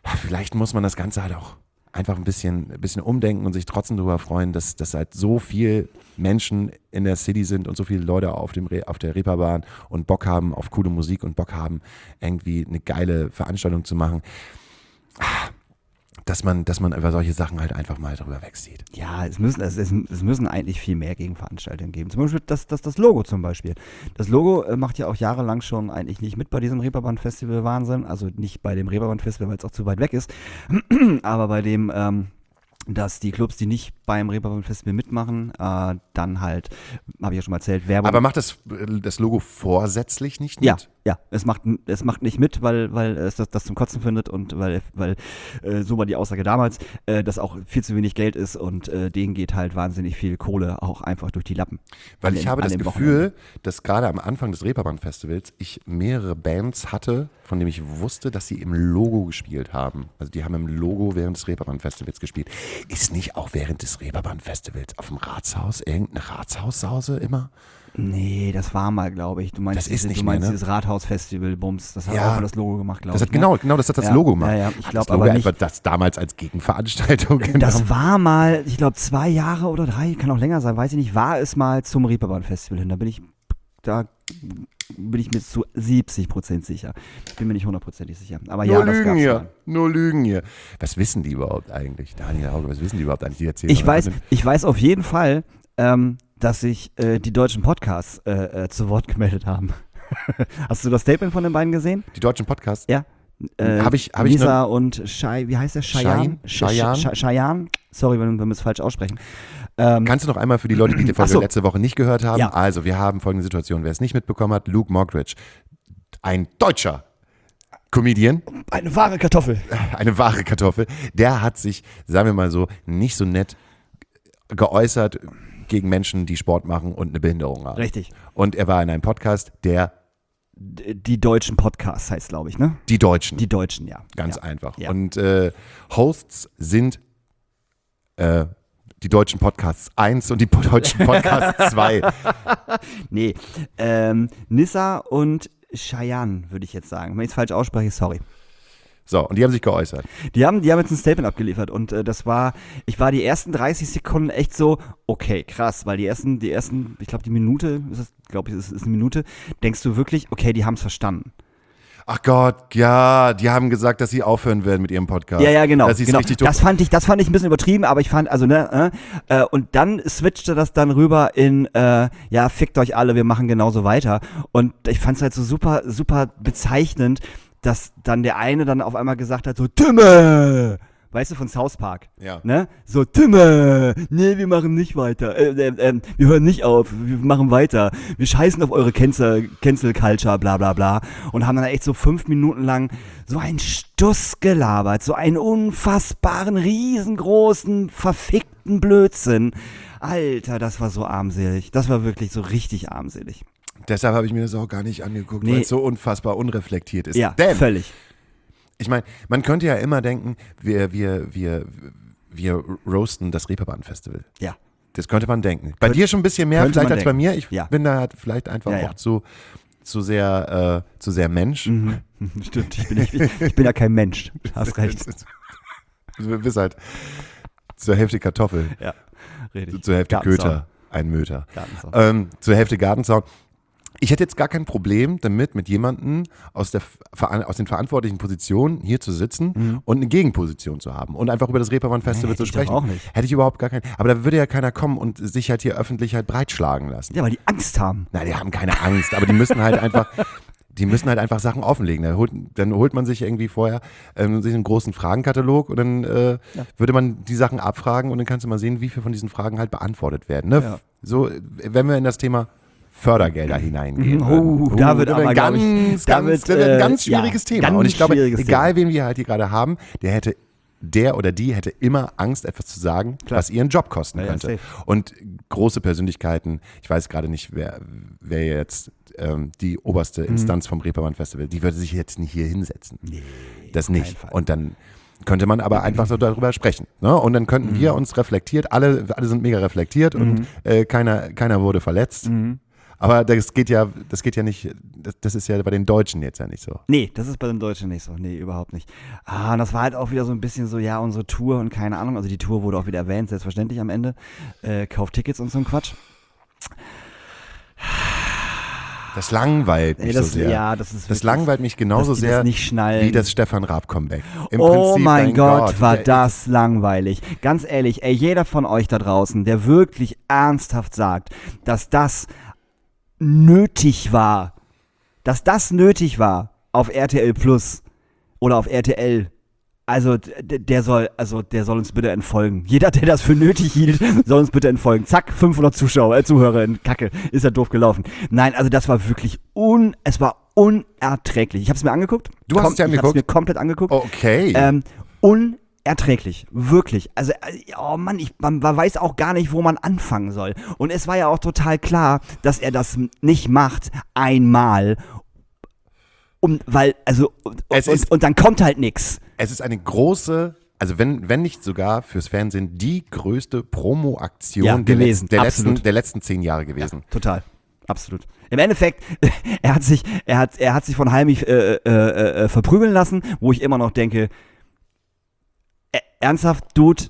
vielleicht muss man das Ganze halt auch einfach ein bisschen, ein bisschen umdenken und sich trotzdem darüber freuen, dass, dass halt so viel Menschen in der City sind und so viele Leute auf, dem Re- auf der Reeperbahn und Bock haben auf coole Musik und Bock haben, irgendwie eine geile Veranstaltung zu machen, dass man, dass man über solche Sachen halt einfach mal drüber wegsieht. Ja, es müssen, es, es, es müssen eigentlich viel mehr Gegenveranstaltungen geben. Zum Beispiel das, das, das Logo zum Beispiel. Das Logo äh, macht ja auch jahrelang schon eigentlich nicht mit bei diesem Reeperbahn-Festival Wahnsinn. Also nicht bei dem Reeperbahn-Festival, weil es auch zu weit weg ist. Aber bei dem, ähm, dass die Clubs, die nicht beim Reeperbahn-Festival mitmachen, äh, dann halt, habe ich ja schon mal erzählt, Werbung. Aber macht das, das Logo vorsätzlich nicht mit? Ja, ja, es macht, es macht nicht mit, weil, weil es das, das zum Kotzen findet und weil, weil äh, so war die Aussage damals, äh, dass auch viel zu wenig Geld ist und äh, denen geht halt wahnsinnig viel Kohle auch einfach durch die Lappen. Weil An ich den- habe an das den Gefühl, Wochenenden. dass gerade am Anfang des Reeperbahn-Festivals ich mehrere Bands hatte, von denen ich wusste, dass sie im Logo gespielt haben. Also die haben im Logo während des Reeperbahn-Festivals gespielt. Ist nicht auch während des Reeperbahn-Festivals auf dem Ratshaus irgendeine Ratshaussause immer? Nee, das war mal, glaube ich. Du meinst, Das ist diese, nicht du meinst mehr, ne? dieses Rathaus-Festival, Bums, das hat Ja. auch mal das Logo gemacht, glaube Das ich. hat genau, genau, das hat das Ja, Logo gemacht. ja, ja, ich Hat glaub das Logo aber nicht- einfach das damals als Gegenveranstaltung genommen. Das war mal, ich glaube, zwei Jahre oder drei, kann auch länger sein, weiß ich nicht, war es mal zum Reeperbahn-Festival hin. Da bin ich, da bin ich mir zu siebzig Prozent sicher. Bin mir nicht hundertprozentig sicher. Aber Nur ja, das Lügen gab's hier, mal. nur Lügen hier. Was wissen die überhaupt eigentlich? Daniel Hauge, was wissen die überhaupt eigentlich? Die erzählen Ich doch weiß, einfach ich weiß auf jeden Fall, ähm, dass sich äh, die deutschen Podcasts äh, äh, zu Wort gemeldet haben. Hast du das Statement von den beiden gesehen? nicht. Die deutschen Podcasts. Ja. Äh, Hab ich- hab ich Lisa und Shai, wie heißt der? Cheyenne? Cheyenne? Ch- Ch- Cheyenne? Sorry, wenn, wenn wir es falsch aussprechen. Ähm, Kannst du noch einmal für die Leute, die die Folge Ach so. letzte Woche nicht gehört haben? Ja. Also, wir haben folgende Situation. Wer es nicht mitbekommen hat, Luke Mockridge, ein deutscher Comedian, eine wahre Kartoffel. eine wahre Kartoffel, der hat sich, sagen wir mal so, nicht so nett geäußert gegen Menschen, die Sport machen und eine Behinderung haben. Richtig. Und er war in einem Podcast, der D- Die deutschen Podcasts heißt, glaube ich, ne? die Deutschen, Die deutschen, ja. ganz ja. einfach. Ja. Und äh, Hosts sind äh, die deutschen Podcasts eins und die deutschen Podcasts zwei. Nee, ähm, Nissa und Cheyenne, würde ich jetzt sagen. Wenn ich es falsch ausspreche, sorry. So, und die haben sich geäußert. Die haben, die haben jetzt ein Statement abgeliefert und äh, das war, ich war die ersten dreißig Sekunden echt so, okay, krass, weil die ersten, die ersten, ich glaube die Minute, ist es, glaube ich, ist, ist eine Minute, denkst du wirklich, okay, die haben es verstanden. Ach Gott, ja, die haben gesagt, dass sie aufhören werden mit ihrem Podcast. Ja, ja, genau. Das ist genau. richtig dumm. Das fand ich, das fand ich ein bisschen übertrieben, aber ich fand, also, ne, äh, äh, und dann switchte das dann rüber in, äh, ja, fickt euch alle, wir machen genauso weiter. Und ich fand es halt so super, super bezeichnend, dass dann der eine dann auf einmal gesagt hat, so, Timme! Weißt du, von South Park. Ja. Ne? So, Timme! Nee, wir machen nicht weiter. Äh, äh, äh, wir hören nicht auf, wir machen weiter. Wir scheißen auf eure Cancel, Cancel Culture, bla bla bla. Und haben dann echt so fünf Minuten lang so einen Stuss gelabert, so einen unfassbaren, riesengroßen, verfickten Blödsinn. Alter, das war so armselig. Das war wirklich so richtig armselig. Deshalb habe ich mir das auch gar nicht angeguckt, Nee. weil es so unfassbar unreflektiert ist. Ja, Denn, völlig. ich meine, man könnte ja immer denken, wir, wir, wir, wir roasten das Reeperbahn-Festival. Ja. Das könnte man denken. Bei Könnt- dir schon ein bisschen mehr könnte vielleicht man als bei denken. mir. Ich Ja. bin da halt vielleicht einfach Ja, ja. auch zu, zu sehr, äh, zu sehr Mensch. Mhm. Stimmt, ich bin, ich, ich bin ja kein Mensch. Hast recht. Du bist halt zur Hälfte Kartoffel, Ja, richtig. zur Hälfte Gartenzaun. Köter, ein Möter. Gartenzaun. Ähm, zur Hälfte Gartenzaun. Ich hätte jetzt gar kein Problem damit, mit jemandem aus, der, Veran- aus den verantwortlichen Positionen hier zu sitzen und eine Gegenposition zu haben und einfach über das Reeperbahn-Festival Nee, zu hätte ich doch sprechen. auch nicht. Hätte ich überhaupt gar keinen. Aber da würde ja keiner kommen und sich halt hier öffentlich halt breitschlagen lassen. Ja, weil die Angst haben. Nein, die haben keine Angst, aber die müssen halt einfach, die müssen halt einfach Sachen offenlegen. Dann holt, dann holt man sich irgendwie vorher ähm, sich einen großen Fragenkatalog und dann äh, würde man die Sachen abfragen und dann kannst du mal sehen, wie viele von diesen Fragen halt beantwortet werden. Ne? Ja. So, äh, wenn wir in das Thema Fördergelder hineingehen. Oh, würden. da wird das aber, ein glaub ganz, ich, ganz, da wird, das wird ein äh, ganz schwieriges ja, Thema. ganz Und ich glaube, schwieriges egal Thema. wen wir halt hier gerade haben, der hätte der oder die hätte immer Angst, etwas zu sagen, Klar. was ihren Job kosten Ja, ja, könnte. safe. Und große Persönlichkeiten, ich weiß gerade nicht, wer, wer jetzt ähm, die oberste Mhm. Instanz vom Reeperbahn-Festival, die würde sich jetzt nicht hier hinsetzen. Nee, das auf keinen nicht. Fall. Und dann könnte man aber einfach so darüber sprechen. Ne? Und dann könnten Mhm. wir uns reflektiert, alle, alle sind mega reflektiert und äh, keiner, keiner wurde verletzt. Mhm. Aber das geht ja, das geht ja nicht, das, das ist ja bei den Deutschen jetzt ja nicht so. Nee, das ist bei den Deutschen nicht so. Nee, überhaupt nicht. Ah, und das war halt auch wieder so ein bisschen so, ja, unsere Tour und keine Ahnung. Also die Tour wurde auch wieder erwähnt, selbstverständlich am Ende. Äh, kauft Tickets und so ein Quatsch. Das langweilt mich Ey, das, so sehr. Ja, das ist Das wirklich, langweilt mich genauso dass die das sehr nicht schnallen. wie das Stefan Raab-Comeback. Im Oh Prinzip, mein Gott, Gott, war der- das langweilig. Ganz ehrlich, ey, jeder von euch da draußen, der wirklich ernsthaft sagt, dass das nötig war, dass das nötig war auf R T L Plus oder auf R T L. Also d- der soll, also der soll uns bitte entfolgen. Jeder, der das für nötig hielt, soll uns bitte entfolgen. Zack, fünfhundert Zuschauer, äh, Zuhörer in Kacke. Ist ja doof gelaufen. Nein, also das war wirklich un, es war unerträglich. Ich habe es mir angeguckt. Du hast es dir Ich habe es angeguckt? mir komplett angeguckt. Okay. Ähm, unerträglich, wirklich. Also, äh, oh Mann, ich, man, man weiß auch gar nicht, wo man anfangen soll. Und es war ja auch total klar, dass er das nicht macht einmal, um, weil, also, und, Es und, ist- und dann kommt halt nix. Es ist eine große, also wenn, wenn nicht sogar fürs Fernsehen die größte Promo-Aktion Ja, der, gewesen, letzten, der, absolut. letzten, der letzten zehn Jahre gewesen. Total. Absolut. Im Endeffekt, er hat sich, er hat, er hat sich von Heimich äh, äh, äh, verprügeln lassen, wo ich immer noch denke, äh, ernsthaft, Dude,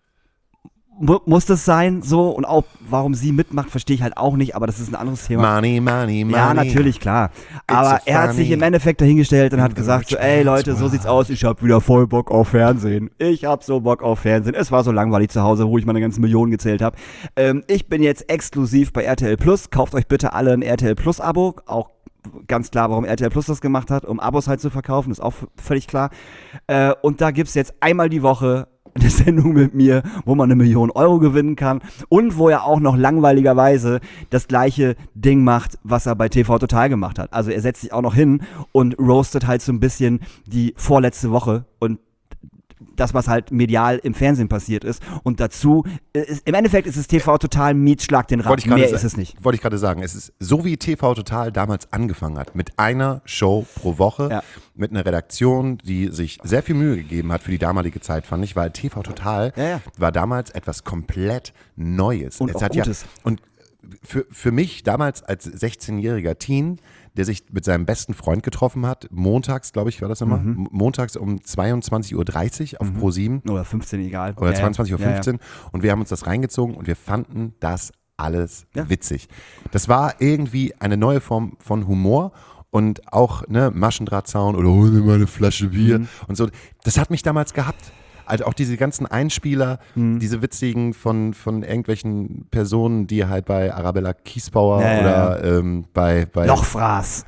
mu muss das sein so? Und auch, warum sie mitmacht, verstehe ich halt auch nicht, aber das ist ein anderes Thema. Money, money, money. Ja, natürlich, klar. Aber so er hat sich funny. im Endeffekt dahingestellt und hat the gesagt, so, rich ey man's Leute, so world." sieht's aus, ich hab wieder voll Bock auf Fernsehen. Ich hab so Bock auf Fernsehen. Es war so langweilig zu Hause, wo ich meine ganzen Millionen gezählt habe. Ähm, ich bin jetzt exklusiv bei R T L Plus. Kauft euch bitte alle ein R T L Plus Abo. Auch ganz klar, warum R T L Plus das gemacht hat, um Abos halt zu verkaufen, ist auch v- völlig klar. Äh, und da gibt's jetzt einmal die Woche eine Sendung mit mir, wo man eine Million Euro gewinnen kann und wo er auch noch langweiligerweise das gleiche Ding macht, was er bei T V Total gemacht hat. Also er setzt sich auch noch hin und roastet halt so ein bisschen die vorletzte Woche und das, was halt medial im Fernsehen passiert ist. Und dazu, äh, ist, im Endeffekt ist es T V Total Mietschlag den Rad. Wollte ich gerade Mehr sa- ist es nicht. Wollte ich gerade sagen, es ist so wie T V Total damals angefangen hat, mit einer Show pro Woche, Ja. mit einer Redaktion, die sich sehr viel Mühe gegeben hat für die damalige Zeit, fand ich, weil T V Total Ja, ja. war damals etwas komplett Neues. Und es auch hat Gutes. Ja, und für, für mich damals als sechzehnjähriger Teen, der sich mit seinem besten Freund getroffen hat, montags, glaube ich, war das immer, Mhm. m- montags um zweiundzwanzig Uhr dreißig auf ProSieben Oder fünfzehn, egal. oder Ja, ja. zweiundzwanzig Uhr fünfzehn Ja, ja. und wir haben uns das reingezogen und wir fanden das alles Ja. witzig. Das war irgendwie eine neue Form von Humor und auch ne, Maschendrahtzaun oder hol mir mal eine Flasche Bier Mhm. und so. Das hat mich damals gehabt. Also auch diese ganzen Einspieler, Mhm. diese witzigen von, von irgendwelchen Personen, die halt bei Arabella Kiesbauer Ja, ja, oder Ähm, bei, bei Lochfraß.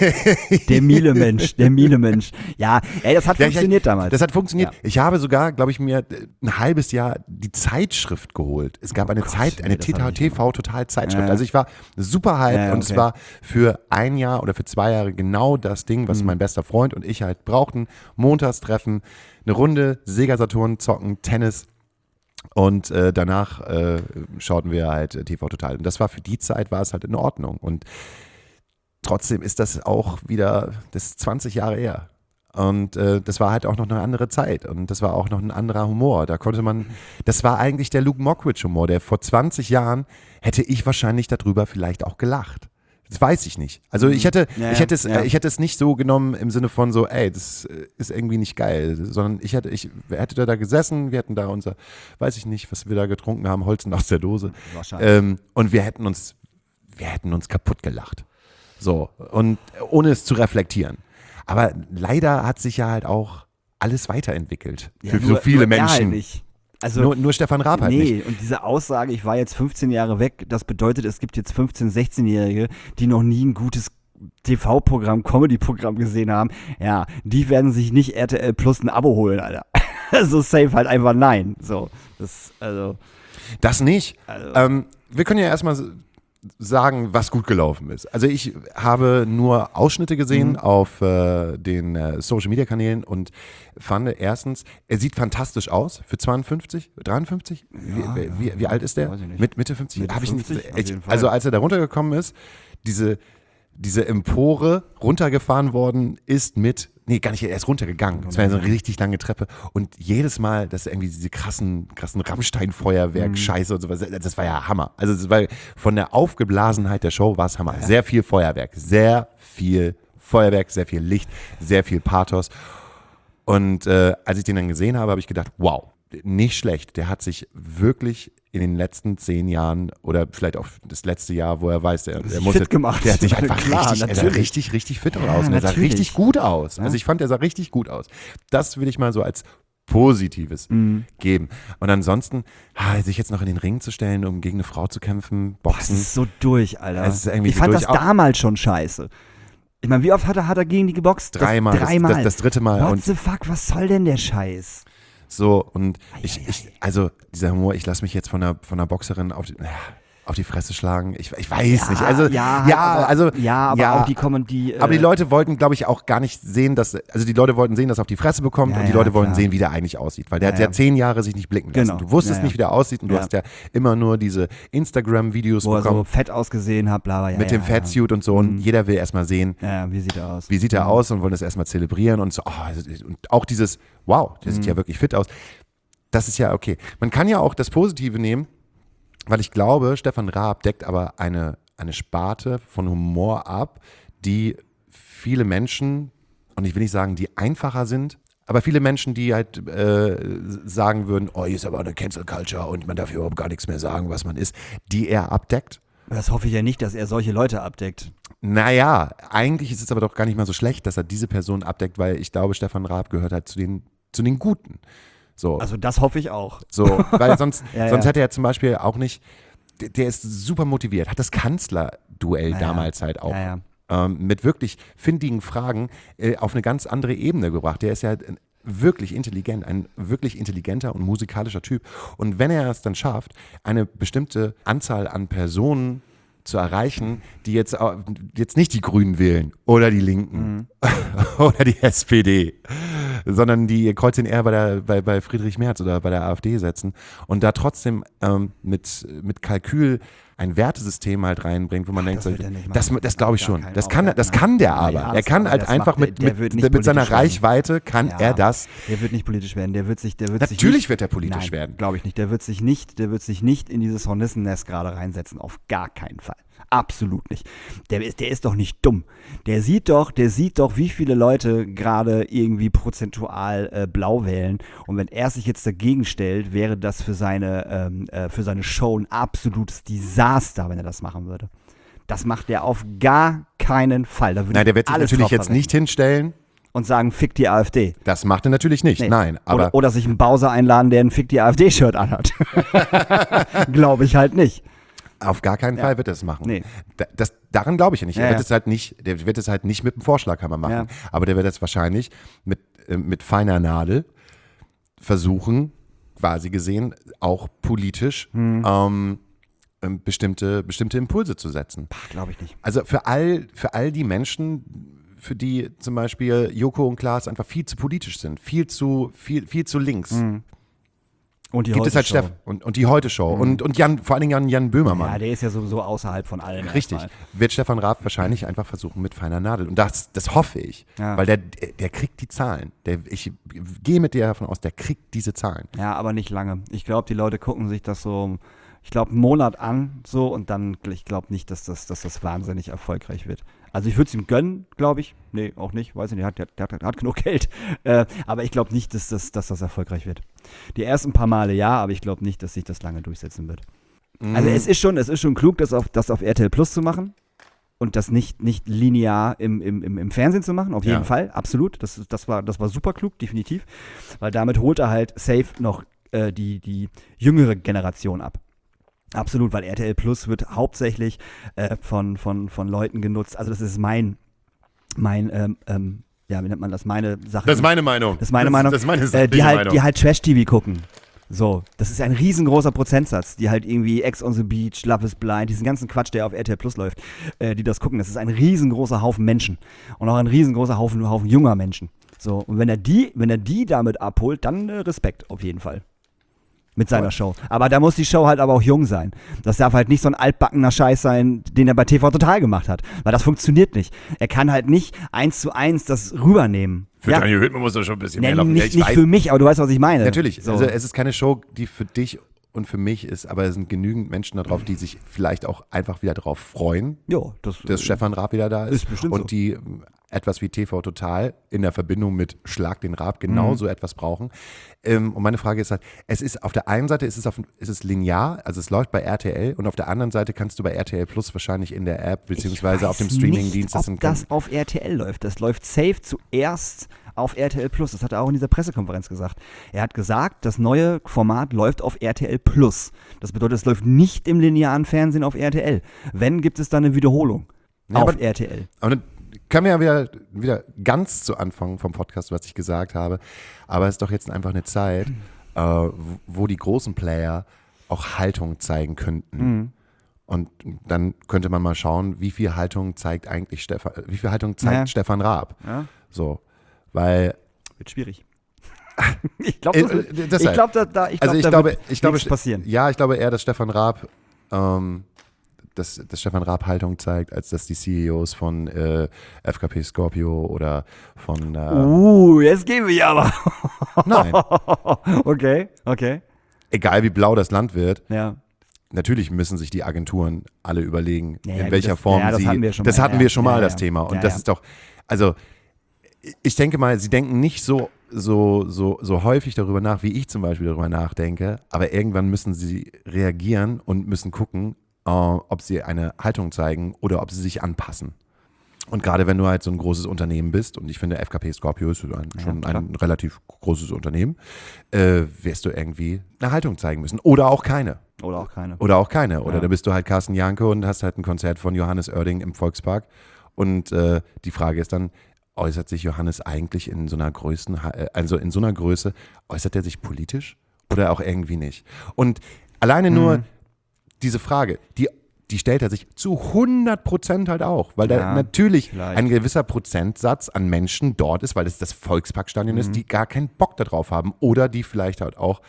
Der Miele-Mensch, der Miele-Mensch. Ja, ey, das hat Ja, ich- funktioniert damals. Das hat funktioniert. Ja. Ich habe sogar, glaube ich, mir äh, ein halbes Jahr die Zeitschrift geholt. Es gab eine Gott, Zeit, nee, eine das hab ich T V Total Zeitschrift. Ja, ja. Also ich war super hyped Ja, ja, und es okay. war für ein Jahr oder für zwei Jahre genau das Ding, Mhm. was mein bester Freund und ich halt brauchten. Montagstreffen, eine Runde, Sega Saturn, zocken, Tennis. Und äh, danach äh, schauten wir halt äh, T V Total. Und das war für die Zeit, war es halt in Ordnung. Und trotzdem ist das auch wieder, das ist zwanzig Jahre her. Und äh, das war halt auch noch eine andere Zeit und das war auch noch ein anderer Humor. Da konnte man, das war eigentlich der Luke Mockridge-Humor, der vor zwanzig Jahren hätte ich wahrscheinlich darüber vielleicht auch gelacht. Das weiß ich nicht. Also ich hätte, Ja, ich hätte es, ja. äh, ich hätte es nicht so genommen im Sinne von so, ey, das äh, ist irgendwie nicht geil, sondern ich hätte, ich hätte da, da gesessen, wir hätten da unser, weiß ich nicht, was wir da getrunken haben, Holzen aus der Dose. Wahrscheinlich. Ähm, und wir hätten uns, wir hätten uns kaputt gelacht. So, und ohne es zu reflektieren. Aber leider hat sich ja halt auch alles weiterentwickelt. Ja, für so nur- viele nur er Menschen. Halt nicht. Also, Nur, nur Stefan Raab halt nee, nicht. und diese Aussage, ich war jetzt fünfzehn Jahre weg, das bedeutet, es gibt jetzt fünfzehn-, sechzehnjährige, die noch nie ein gutes T V-Programm, Comedy-Programm gesehen haben. Ja, die werden sich nicht R T L Plus ein Abo holen, Alter. So safe halt einfach nein. So, das, also, Das nicht. Also- Ähm, wir können ja erstmal sagen, was gut gelaufen ist. Also ich habe nur Ausschnitte gesehen Mhm. auf äh, den äh, Social-Media-Kanälen und fand erstens, er sieht fantastisch aus für zweiundfünfzig, dreiundfünfzig? Ja, wie, wie, wie alt ist der? weiß ich nicht. Mit, Mitte fünfzig? Mitte Hab ich nicht, fünfzig, auf ich, jeden Fall. also als er da runtergekommen ist, diese, diese Empore runtergefahren worden ist mit nee, gar nicht, er ist runtergegangen. Es war so eine richtig lange Treppe und jedes Mal, dass irgendwie diese krassen, krassen Rammstein-Feuerwerk-Scheiße und sowas, das war ja Hammer. Also das war von der Aufgeblasenheit der Show war es Hammer. Sehr viel Feuerwerk, sehr viel Feuerwerk, sehr viel Licht, sehr viel Pathos. Und äh, als ich den dann gesehen habe, habe ich gedacht, wow, nicht schlecht. Der hat sich wirklich in den letzten zehn Jahren oder vielleicht auch das letzte Jahr, wo er weiß, der, der muss fit gemacht. Der hat sich einfach Klar, richtig, er sah natürlich. richtig, richtig fit Ja, aus. Und er sah natürlich. richtig gut aus. Ja. Also ich fand, er sah richtig gut aus. Das will ich mal so als Positives Mhm. geben. Und ansonsten, ah, sich jetzt noch in den Ring zu stellen, um gegen eine Frau zu kämpfen, Das Boxen. ist so durch, Alter. Es ist irgendwie ich so fand durch. das damals schon scheiße. Ich meine, wie oft hat er, hat er gegen die geboxt? Das- Dreimal. Das- Dreimal. Das, das dritte Mal. What Und the fuck, was soll denn der Scheiß? so, und ich, ich, also dieser Humor, ich lasse mich jetzt von einer, von einer Boxerin auf die, auf die Fresse schlagen. Ich, ich weiß nicht. Also, ja, ja, aber, also, ja, aber ja, auch die kommen, die. Äh, aber die Leute wollten, glaube ich, auch gar nicht sehen, dass, also die Leute wollten sehen, dass er auf die Fresse bekommt Ja, und die ja, Leute wollten klar. sehen, wie der eigentlich aussieht, weil der Ja, hat ja ja. zehn Jahre sich nicht blicken lassen. Genau. Du wusstest Ja, ja. nicht, wie der aussieht und du Ja. hast ja immer nur diese Instagram-Videos wo er so bekommen fett ausgesehen hat, bla, bla, ja. mit ja, dem Fatsuit und so und Mhm. jeder will erstmal sehen, Ja, ja, wie sieht er aus? wie sieht er aus und wollen das erstmal zelebrieren und so, oh, und auch dieses, wow, der Mhm. sieht ja wirklich fit aus. Das ist ja okay. Man kann ja auch das Positive nehmen, weil ich glaube, Stefan Raab deckt aber eine, eine Sparte von Humor ab, die viele Menschen, und ich will nicht sagen, die einfacher sind, aber viele Menschen, die halt äh, sagen würden, oh, hier ist aber eine Cancel Culture und man darf hier überhaupt gar nichts mehr sagen, was man ist, die er abdeckt. Das hoffe ich ja nicht, dass er solche Leute abdeckt. Naja, eigentlich ist es aber doch gar nicht mal so schlecht, dass er diese Person abdeckt, weil ich glaube, Stefan Raab gehört halt zu den, zu den Guten. So. Also das hoffe ich auch. So, weil sonst, Ja, sonst ja. hätte er zum Beispiel auch nicht, der, der ist super motiviert, hat das Kanzlerduell Ja, ja. damals halt auch Ja, ja. Ähm, mit wirklich findigen Fragen äh, auf eine ganz andere Ebene gebracht. Der ist ja ein- wirklich intelligent, ein wirklich intelligenter und musikalischer Typ. Und wenn er es dann schafft, eine bestimmte Anzahl an Personen zu erreichen, die jetzt, au- jetzt nicht die Grünen wählen oder die Linken oder die S P D, sondern die ihr Kreuzchen eher bei, der, bei, bei Friedrich Merz oder bei der AfD setzen und da trotzdem ähm, mit, mit Kalkül ein Wertesystem halt reinbringt, wo man denkt, das so, wird er nicht machen. das, das glaube ich Gar schon. keinen Das kann, Augenmerk, das nein. kann der Ja, aber. ja, er das- kann aber halt das einfach macht- mit, der wird mit, nicht mit seiner politisch werden. Reichweite, kann Ja, er das. Der wird nicht politisch werden. Der wird sich, der wird sich Natürlich nicht, wird er politisch nein, werden. Glaube ich nicht. Der wird sich nicht, der wird sich nicht in dieses Hornissennest gerade reinsetzen. Auf gar keinen Fall. Absolut nicht. Der ist, der ist doch nicht dumm. Der sieht doch, der sieht doch, wie viele Leute gerade irgendwie prozentual äh, blau wählen. Und wenn er sich jetzt dagegen stellt, wäre das für seine, ähm, äh, für seine Show ein absolutes Desaster, wenn er das machen würde. Das macht er auf gar keinen Fall. Da würde Nein, der ich wird sich alles natürlich drauf jetzt verwetten. nicht hinstellen. Und sagen, fick die AfD. Das macht er natürlich nicht. Nee. Nein, aber oder, oder sich einen Bowser einladen, der ein Fick die AfD-Shirt anhat. Glaube ich halt nicht. auf gar keinen Ja. Fall wird er es machen. Nee. Da, das, daran glaube ich ja nicht. Ja, er wird ja. es halt nicht, der wird es halt nicht mit dem Vorschlaghammer machen. Ja. Aber der wird es wahrscheinlich mit, äh, mit feiner Nadel versuchen, quasi gesehen, auch politisch Hm. ähm, ähm, bestimmte, bestimmte Impulse zu setzen. Glaube ich nicht. Also für all, für all die Menschen, für die zum Beispiel Joko und Klaas einfach viel zu politisch sind, viel zu, viel, viel zu links. Und die Gibt es halt Heute-Show. Steff und, und die Heute-Show und, und Jan, vor allen Dingen Jan, Jan Böhmermann. Ja, der ist ja sowieso außerhalb von allem. Richtig. erstmal. Wird Stefan Raab wahrscheinlich einfach versuchen mit feiner Nadel. Und das, das hoffe ich. Ja. Weil der, der kriegt die Zahlen. Der, ich gehe mit dir davon aus, der kriegt diese Zahlen. Ja, aber nicht lange. Ich glaube, die Leute gucken sich das so, ich glaube, einen Monat an so und dann, ich glaube nicht, dass das, dass das wahnsinnig erfolgreich wird. Also ich würde es ihm gönnen, glaube ich. Nee, auch nicht. Weiß nicht, der hat, der, der, hat, der hat genug Geld. Äh, aber ich glaube nicht, dass das, dass das erfolgreich wird. Die ersten paar Male ja, aber ich glaube nicht, dass sich das lange durchsetzen wird. Also es ist schon, es ist schon klug, das auf, das auf R T L Plus zu machen und das nicht, nicht linear im, im, im, im Fernsehen zu machen, auf jeden Ja. Fall, absolut. Das, das, war, das war super klug, definitiv. Weil damit holt er halt safe noch äh, die, die jüngere Generation ab. Absolut, weil R T L Plus wird hauptsächlich äh, von, von, von Leuten genutzt. Also das ist mein, mein ähm, ähm, ja, wie nennt man das, meine Sache. Das ist meine Meinung. Das ist meine Meinung. Das ist meine äh, sachliche die, halt, Meinung. die halt Trash-T V gucken. So, das ist ein riesengroßer Prozentsatz, die halt irgendwie Ex on the Beach, Love is Blind, diesen ganzen Quatsch, der auf R T L Plus läuft, äh, die das gucken. Das ist ein riesengroßer Haufen Menschen und auch ein riesengroßer Haufen, Haufen junger Menschen. So, und wenn er die, wenn er die damit abholt, dann äh, Respekt auf jeden Fall. mit seiner Show. Aber da muss die Show halt aber auch jung sein. Das darf halt nicht so ein altbackener Scheiß sein, den er bei T V Total gemacht hat. Weil das funktioniert nicht. Er kann halt nicht eins zu eins das rübernehmen. Für ja. Daniel Hüttmann muss er schon ein bisschen Nee, mehr laufen. nicht, Ja, ich nicht weiß- für mich, aber du weißt, was ich meine. Natürlich, So. also es ist keine Show, die für dich und für mich ist, aber es sind genügend Menschen da drauf, die sich vielleicht auch einfach wieder drauf freuen, Jo, das, dass Stefan Raab wieder da ist, ist bestimmt und so. die ähm, etwas wie T V Total in der Verbindung mit Schlag den Raab genau Mhm. so etwas brauchen. Ähm, und meine Frage ist halt, es ist auf der einen Seite ist es, auf, ist es linear, also es läuft bei R T L, und auf der anderen Seite kannst du bei R T L Plus wahrscheinlich in der App beziehungsweise auf dem Streamingdienst Nicht, ob das auf R T L läuft. Das läuft safe zuerst auf R T L Plus. Das hat er auch in dieser Pressekonferenz gesagt. Er hat gesagt, das neue Format läuft auf R T L Plus. Das bedeutet, es läuft nicht im linearen Fernsehen auf R T L. Wenn, gibt es dann eine Wiederholung Ja, auf aber- R T L. Und dann können wir ja wieder, wieder ganz zu Anfang vom Podcast, was ich gesagt habe. Aber es ist doch jetzt einfach eine Zeit, äh, wo- wo die großen Player auch Haltung zeigen könnten. Mhm. Und dann könnte man mal schauen, wie viel Haltung zeigt eigentlich Stefan, wie viel Haltung zeigt Naja. Stefan Raab. Ja, So, weil wird schwierig. ich glaube, Äh, das wird- äh, ich deshalb. glaub, da, da, ich glaub, also ich da glaube, wird ich glaube, nichts passieren. ja, ich glaube eher, dass Stefan Raab, ähm, dass, dass Stefan Raab Haltung zeigt, als dass die C E Os von äh, F K P Scorpio oder von, äh, Uh, jetzt gehen wir aber. nein, okay, okay. egal wie blau das Land wird, Ja. natürlich müssen sich die Agenturen alle überlegen, Ja, in ja, gut, welcher das- Form ja, das sie. hatten wir schon das mal, hatten ja, wir schon ja, mal, ja, das ja. Thema. Und Ja, das ja. ist doch, also ich denke mal, sie denken nicht so, so, so, so häufig darüber nach, wie ich zum Beispiel darüber nachdenke, aber irgendwann müssen sie reagieren und müssen gucken, äh, ob sie eine Haltung zeigen oder ob sie sich anpassen. Und gerade wenn du halt so ein großes Unternehmen bist, und ich finde, F K P Scorpio ist ein, schon klar. ein relativ großes Unternehmen, äh, wirst du irgendwie eine Haltung zeigen müssen. Oder auch keine. Oder auch keine. Oder auch keine. Oder Ja. da bist du halt Carsten Janke und hast halt ein Konzert von Johannes Oerding im Volkspark. Und äh, die Frage ist dann, äußert sich Johannes eigentlich in so einer Größen, äh, also in so einer Größe, äußert er sich politisch oder auch irgendwie nicht? Und alleine nur Mhm. diese Frage, die, die stellt er sich zu hundert Prozent halt auch, weil da Ja, natürlich vielleicht. ein gewisser Prozentsatz an Menschen dort ist, weil es das Volksparkstadion Mhm. ist, die gar keinen Bock darauf haben oder die vielleicht halt auch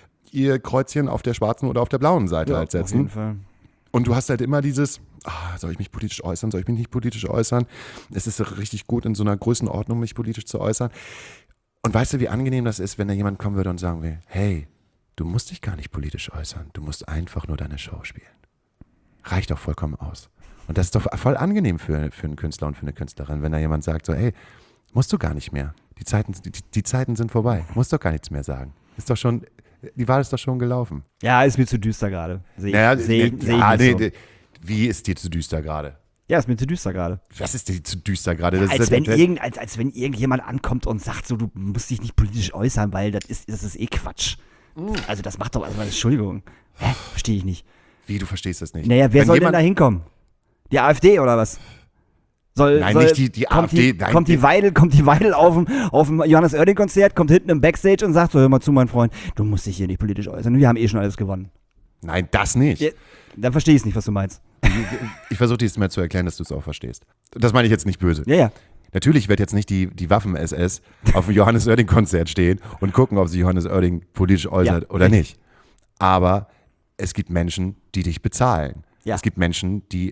ihr Kreuzchen auf der schwarzen oder auf der blauen Seite Ja, halt auf setzen. jeden Fall. Und du hast halt immer dieses, ah, soll ich mich politisch äußern, soll ich mich nicht politisch äußern? Es ist doch richtig gut, in so einer Größenordnung mich politisch zu äußern. Und weißt du, wie angenehm das ist, wenn da jemand kommen würde und sagen will, hey, du musst dich gar nicht politisch äußern, du musst einfach nur deine Show spielen. Reicht doch vollkommen aus. Und das ist doch voll angenehm für, für einen Künstler und für eine Künstlerin, wenn da jemand sagt so, hey, musst du gar nicht mehr. Die Zeiten, die, die Zeiten sind vorbei, musst doch gar nichts mehr sagen. Ist doch schon, die Wahl ist doch schon gelaufen. Ja, ist mir zu düster gerade. Sehe ich, Naja, seh, ich- nee, seh ich ja, nicht nee, so. nee. Wie ist dir zu düster gerade? Ja, ist mir zu düster gerade. Was ist dir zu düster gerade? Das Als ist- wenn, das- irgend, als, als wenn irgendjemand ankommt und sagt, so, du musst dich nicht politisch äußern, weil das ist, das ist eh Quatsch. Mm. Also das macht doch, also Entschuldigung. Hä? Verstehe ich nicht. Wie, du verstehst das nicht? Naja, wer Wenn soll denn jemand- da hinkommen? Die AfD oder was? Soll, Nein, soll, nicht die- die kommt AfD, Die, nein, kommt die die- Weidel, kommt die Weidel auf dem, auf dem Johannes Oerding-Konzert, kommt hinten im Backstage und sagt so, hör mal zu, mein Freund, du musst dich hier nicht politisch äußern. Wir haben eh schon alles gewonnen. Nein, das nicht. Ja, dann verstehe ich es nicht, was du meinst. Ich versuche dir jetzt mal zu erklären, dass du es auch verstehst. Das meine ich jetzt nicht böse. Ja, ja. Natürlich wird jetzt nicht die, die Waffen-S S auf dem Johannes Oerding-Konzert stehen und gucken, ob sich Johannes Oerding politisch äußert Ja, oder richtig. nicht. Aber es gibt Menschen, die dich bezahlen. Ja. Es gibt Menschen, die,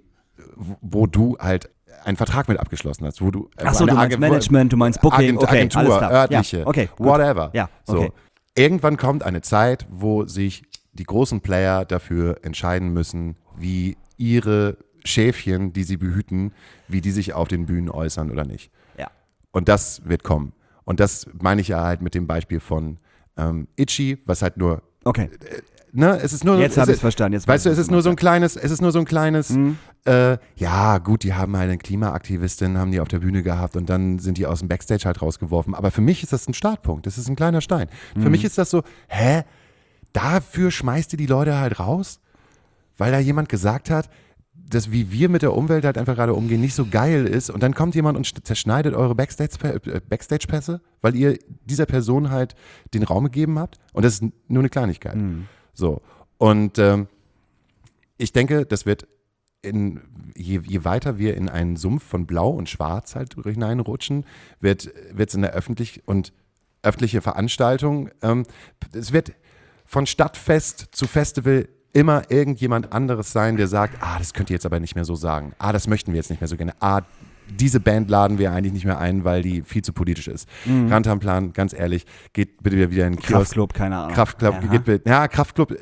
wo du halt einen Vertrag mit abgeschlossen hast, wo du Ach so, eine du meinst Agen- Management, du meinst Booking, Agent, okay, Agentur, alles klar. örtliche, Ja, okay, gut. whatever. Ja, So. okay. Irgendwann kommt eine Zeit, wo sich die großen Player dafür entscheiden müssen, wie ihre Schäfchen, die sie behüten, wie die sich auf den Bühnen äußern oder nicht. Ja. Und das wird kommen. Und das meine ich ja halt mit dem Beispiel von ähm, Itchy, was halt nur, Okay. ne, es ist nur, Jetzt es habe ich ist- es verstanden. Jetzt Weißt du, weiß es ich, ist nur so ein kleines, es ist nur so ein kleines, Mhm. äh, ja gut, die haben halt eine Klimaaktivistin, haben die auf der Bühne gehabt und dann sind die aus dem Backstage halt rausgeworfen. Aber für mich ist das ein Startpunkt, das ist ein kleiner Stein. Mhm. Für mich ist das so, hä, dafür schmeißt ihr die Leute halt raus? Weil da jemand gesagt hat, dass wie wir mit der Umwelt halt einfach gerade umgehen, nicht so geil ist und dann kommt jemand und zerschneidet eure Backstage- äh, Backstage-Pässe, weil ihr dieser Person halt den Raum gegeben habt und das ist nur eine Kleinigkeit. Mhm. So, und ähm, ich denke, das wird in, je, je weiter wir in einen Sumpf von Blau und Schwarz halt hineinrutschen, wird es in der öffentlich und öffentliche Veranstaltung, ähm, es wird von Stadtfest zu Festival immer irgendjemand anderes sein, der sagt, ah, das könnt ihr jetzt aber nicht mehr so sagen. Ah, das möchten wir jetzt nicht mehr so gerne. Ah, diese Band laden wir eigentlich nicht mehr ein, weil die viel zu politisch ist. Mhm. Rantanplan, ganz ehrlich, geht bitte wieder in den Kiosk. Kraftklub, keine Ahnung. Kraftklub, ja, geht bitte, ja, Kraftklub.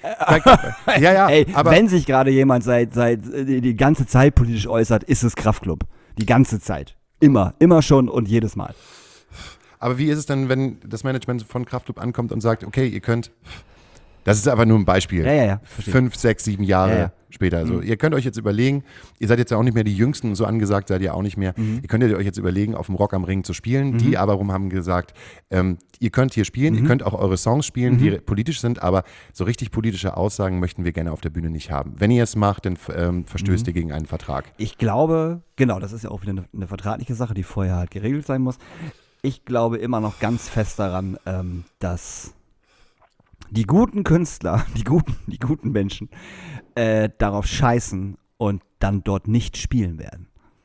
ja, ja, Ey, aber wenn sich gerade jemand seit, seit die, die ganze Zeit politisch äußert, ist es Kraftklub. Die ganze Zeit. Immer, immer schon und jedes Mal. Aber wie ist es denn, wenn das Management von Kraftklub ankommt und sagt, okay, ihr könnt, das ist aber nur ein Beispiel, ja, ja, ja, verstehe. fünf, sechs, sieben Jahre Ja, ja. später. Also Mhm. ihr könnt euch jetzt überlegen, ihr seid jetzt ja auch nicht mehr die Jüngsten, so angesagt seid ihr auch nicht mehr. Mhm. Ihr könnt euch jetzt überlegen, auf dem Rock am Ring zu spielen. Mhm. Die aber rum haben gesagt, ähm, ihr könnt hier spielen, Mhm. ihr könnt auch eure Songs spielen, Mhm. die politisch sind, aber so richtig politische Aussagen möchten wir gerne auf der Bühne nicht haben. Wenn ihr es macht, dann ähm, verstößt Mhm. ihr gegen einen Vertrag. Ich glaube, genau, das ist ja auch wieder eine, eine vertragliche Sache, die vorher halt geregelt sein muss. Ich glaube immer noch ganz fest daran, ähm, dass die guten Künstler, die guten, die guten Menschen äh, darauf scheißen und dann dort nicht spielen werden.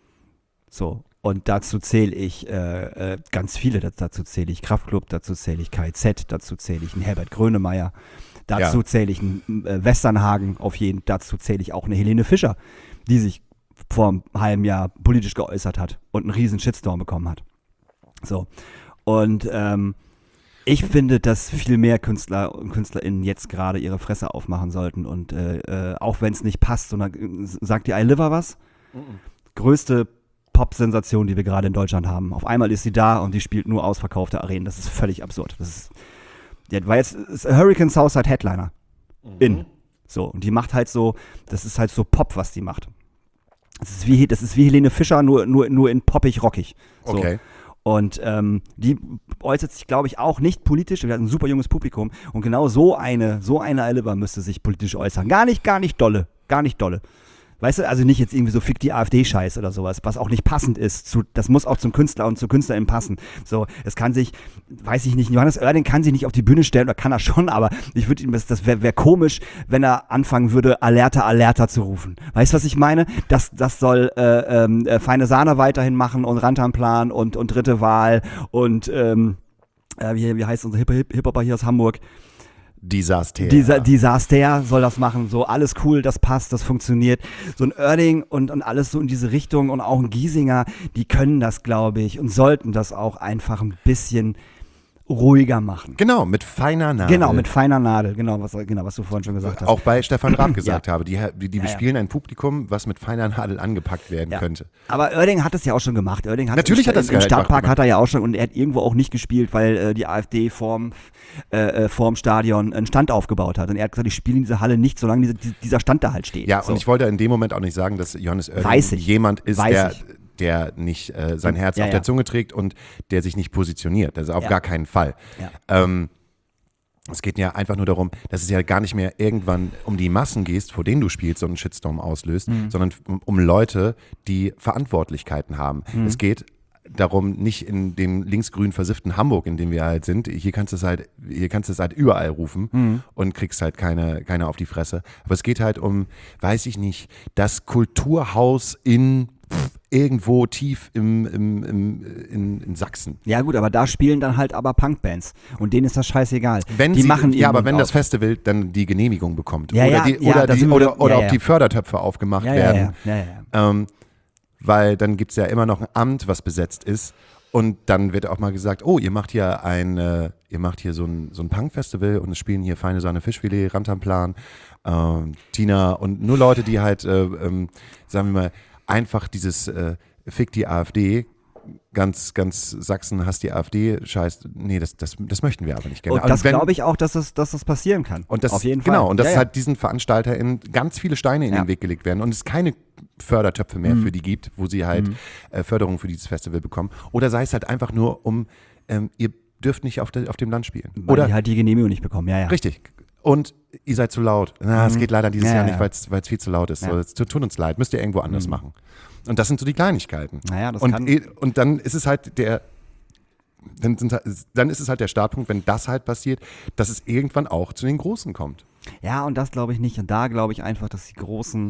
So, und dazu zähle ich äh, äh, ganz viele, dazu zähle ich Kraftklub, dazu zähle ich K Z, dazu zähle ich einen Herbert Grönemeyer, dazu Ja. zähle ich einen äh, Westernhagen auf jeden, dazu zähle ich auch eine Helene Fischer, die sich vor einem halben Jahr politisch geäußert hat und einen riesen Shitstorm bekommen hat. So, und ähm, ich finde, dass viel mehr Künstler und KünstlerInnen jetzt gerade ihre Fresse aufmachen sollten und äh, äh, auch wenn es nicht passt, sondern äh, sagt die iLiver was? Mhm. Größte Pop-Sensation, die wir gerade in Deutschland haben. Auf einmal ist sie da und die spielt nur ausverkaufte Arenen. Das ist völlig absurd. Das ist, die war jetzt ist Hurricane Southside Headliner. Mhm. In. So, und die macht halt so, das ist halt so Pop, was die macht. Das ist wie, das ist wie Helene Fischer, nur, nur, nur in poppig-rockig. So. Okay. Und ähm, die äußert sich, glaube ich, auch nicht politisch. Wir hatten ein super junges Publikum. Und genau so eine, so eine iLiver müsste sich politisch äußern. Gar nicht, gar nicht dolle. Gar nicht dolle. Weißt du, also nicht jetzt irgendwie so fick die AfD-Scheiß oder sowas, was auch nicht passend ist. Zu, das muss auch zum Künstler und zur Künstlerin passen. So, es kann sich, weiß ich nicht, Johannes Oerding kann sich nicht auf die Bühne stellen, oder kann er schon, aber ich würde ihm, das, das wäre wär komisch, wenn er anfangen würde, Alerta, Alerta zu rufen. Weißt du, was ich meine? Das, das soll äh, ähm, äh, Feine Sahne weiterhin machen und Rantanplan und, und dritte Wahl und ähm, äh, wie, wie heißt unser Hip- Hip-Hopper hier aus Hamburg? Disaster. Dieser Disaster soll das machen, so alles cool, das passt, das funktioniert. So ein Oerding und, und alles so in diese Richtung und auch ein Giesinger, die können das, glaube ich, und sollten das auch einfach ein bisschen ruhiger machen. Genau, mit feiner Nadel. Genau, mit feiner Nadel, genau, was, genau, was du vorhin schon gesagt hast. Auch bei Stefan Raab gesagt Ja. habe, die, die, die Ja, ja. bespielen ein Publikum, was mit feiner Nadel angepackt werden Ja. könnte. Aber Oerding hat es ja auch schon gemacht. Oerding hat Natürlich im, hat er es im gemacht. Stadtpark hat er ja auch schon und er hat irgendwo auch nicht gespielt, weil äh, die AfD vorm, äh, vorm Stadion einen Stand aufgebaut hat. Und er hat gesagt, ich spiele in dieser Halle nicht, solange diese, dieser Stand da halt steht. Ja, so. und ich wollte in dem Moment auch nicht sagen, dass Johannes Oerding Weiß ich. jemand ist, Weiß der, ich. der nicht äh, sein Herz Ja, auf ja. der Zunge trägt und der sich nicht positioniert. Das ist auf Ja. gar keinen Fall. Ja. Ähm, es geht ja einfach nur darum, dass es ja gar nicht mehr irgendwann um die Massen gehst, vor denen du spielst und einen Shitstorm auslöst, Mhm. sondern um, um Leute, die Verantwortlichkeiten haben. Mhm. Es geht darum, nicht in dem linksgrün versifften Hamburg, in dem wir halt sind. Hier kannst du es halt, hier kannst du es halt überall rufen Mhm. und kriegst halt keine, keine auf die Fresse. Aber es geht halt um, weiß ich nicht, das Kulturhaus in pff, irgendwo tief im, im, im, in, in Sachsen. Ja gut, aber da spielen dann halt aber Punkbands und denen ist das scheißegal. Wenn die sie, machen ja, aber ihren wenn das auf. Festival dann die Genehmigung bekommt Ja, oder, ja, die, ja, oder, da die, sind wir oder, wieder- oder ja, ob ja. die Fördertöpfe aufgemacht ja, ja, werden. ja, ja, ja. Ähm, weil dann gibt es ja immer noch ein Amt, was besetzt ist. Und dann wird auch mal gesagt, oh, ihr macht hier ein, äh, ihr macht hier so ein, so ein Punk-Festival und es spielen hier Feine Sahne Fischfilet, Rantanplan, ähm, Tina und nur Leute, die halt, äh, ähm, sagen wir mal, einfach dieses äh, Fick die AfD, ganz, ganz Sachsen hasst die AfD, scheiß, nee, das, das, das möchten wir aber nicht gerne. Und das wenn- glaube ich auch, dass das, dass das passieren kann. und das, Auf jeden Fall. genau, und dass ja, ja. halt diesen VeranstalterInnen ganz viele Steine in Ja. den Weg gelegt werden und es keine Fördertöpfe mehr Mhm. für die gibt, wo sie halt Mhm. äh, Förderung für dieses Festival bekommen. Oder sei es halt einfach nur um, ähm, ihr dürft nicht auf, der, auf dem Land spielen. Weil Oder die halt die Genehmigung nicht bekommen. Ja, ja. richtig. Und ihr seid zu laut. Na, es Mhm. geht leider dieses Ja, Jahr ja, nicht, ja. weil es viel zu laut ist. Ja. So, es tut tut uns leid, müsst ihr irgendwo anders Mhm. machen. Und das sind so die Kleinigkeiten. Naja, das und, kann. eh- und dann ist es halt der, dann, sind, dann ist es halt der Startpunkt, wenn das halt passiert, dass es irgendwann auch zu den Großen kommt. Ja, und das glaube ich nicht. Und da glaube ich einfach, dass die Großen.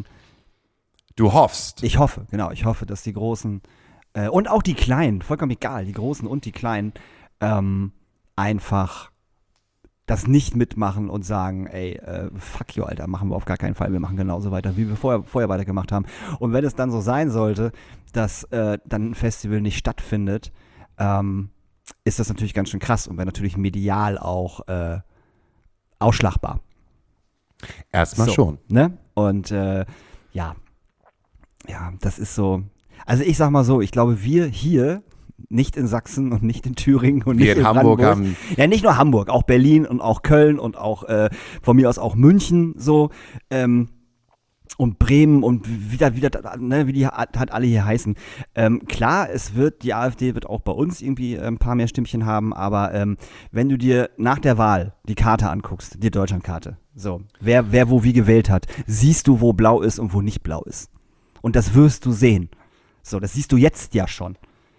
Du hoffst. Ich hoffe, genau, ich hoffe, dass die Großen äh, und auch die Kleinen, vollkommen egal, die Großen und die Kleinen, ähm, einfach das nicht mitmachen und sagen, ey, äh, fuck you, Alter, machen wir auf gar keinen Fall, wir machen genauso weiter, wie wir vorher, vorher weitergemacht haben. Und wenn es dann so sein sollte, dass äh, dann ein Festival nicht stattfindet, ähm, ist das natürlich ganz schön krass und wäre natürlich medial auch äh, ausschlagbar. Erstmal so, schon. Ne? Und äh, ja, ja, das ist so, also ich sag mal so, ich glaube, wir hier nicht in Sachsen und nicht in Thüringen und Wir nicht in in Hamburg Brandenburg. haben- Ja, nicht nur Hamburg, auch Berlin und auch Köln und auch äh, von mir aus auch München so ähm, und Bremen und wie, da, wie, da, ne, wie die halt alle hier heißen. Ähm, klar, es wird, die AfD wird auch bei uns irgendwie ein paar mehr Stimmchen haben, aber ähm, wenn du dir nach der Wahl die Karte anguckst, die Deutschlandkarte, so, wer, wer wo wie gewählt hat, siehst du, wo blau ist und wo nicht blau ist. Und das wirst du sehen. So, das siehst du jetzt ja schon.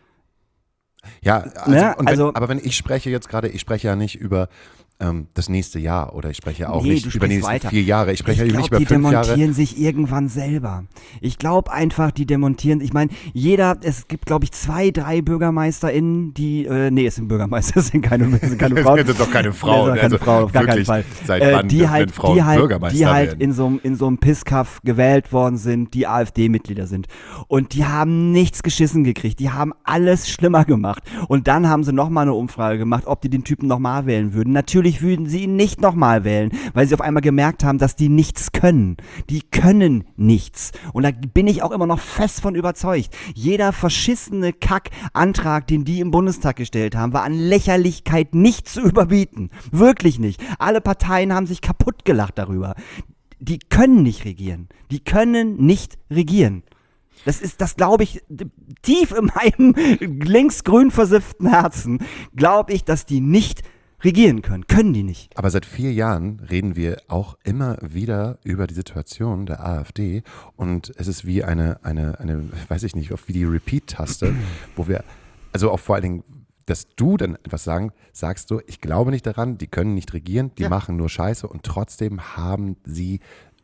Ja, also, Ne? und wenn, Also- aber wenn ich spreche jetzt gerade, ich spreche ja nicht über ähm, das nächste Jahr oder ich spreche auch Nee, nicht du über die sprichst nächsten weiter. vier Jahre. Ich spreche ich ja nicht glaube, über die fünf demontieren Jahre. sich irgendwann selber. Ich glaube einfach, die demontieren, ich meine, jeder, es gibt, glaube ich, zwei, drei BürgermeisterInnen, die, äh, nee, es sind Bürgermeister, es sind keine, es sind keine Frauen. Das sind doch keine Nee, Frauen. es sind keine Also Frauen, auf gar keinen wirklich, Fall. seit Äh, wann die dürfen halt, denn Frauen die halt, Bürgermeister die halt werden? in so einem in so einem Pisskaff gewählt worden sind, die AfD-Mitglieder sind. Und die haben nichts geschissen gekriegt. Die haben alles schlimmer gemacht. Und dann haben sie nochmal eine Umfrage gemacht, ob die den Typen nochmal wählen würden. Natürlich würden sie ihn nicht nochmal wählen, weil sie auf einmal gemerkt haben, dass die nichts können. Die können nichts. Und da bin ich auch immer noch fest von überzeugt. Jeder verschissene Kack-Antrag, den die im Bundestag gestellt haben, war an Lächerlichkeit nicht zu überbieten. Wirklich nicht. Alle Parteien haben sich kaputt gelacht darüber. Die können nicht regieren. Die können nicht regieren. Das ist, das glaube ich, tief in meinem linksgrün versifften Herzen, glaube ich, dass die nicht regieren können. Können die nicht. Aber seit vier Jahren reden wir auch immer wieder über die Situation der AfD und es ist wie eine, eine, eine, weiß ich nicht, wie die Repeat-Taste, wo wir, also auch vor allen Dingen, dass du dann etwas sagen, sagst du, ich glaube nicht daran, die können nicht regieren, die Ja. machen nur Scheiße und trotzdem haben sie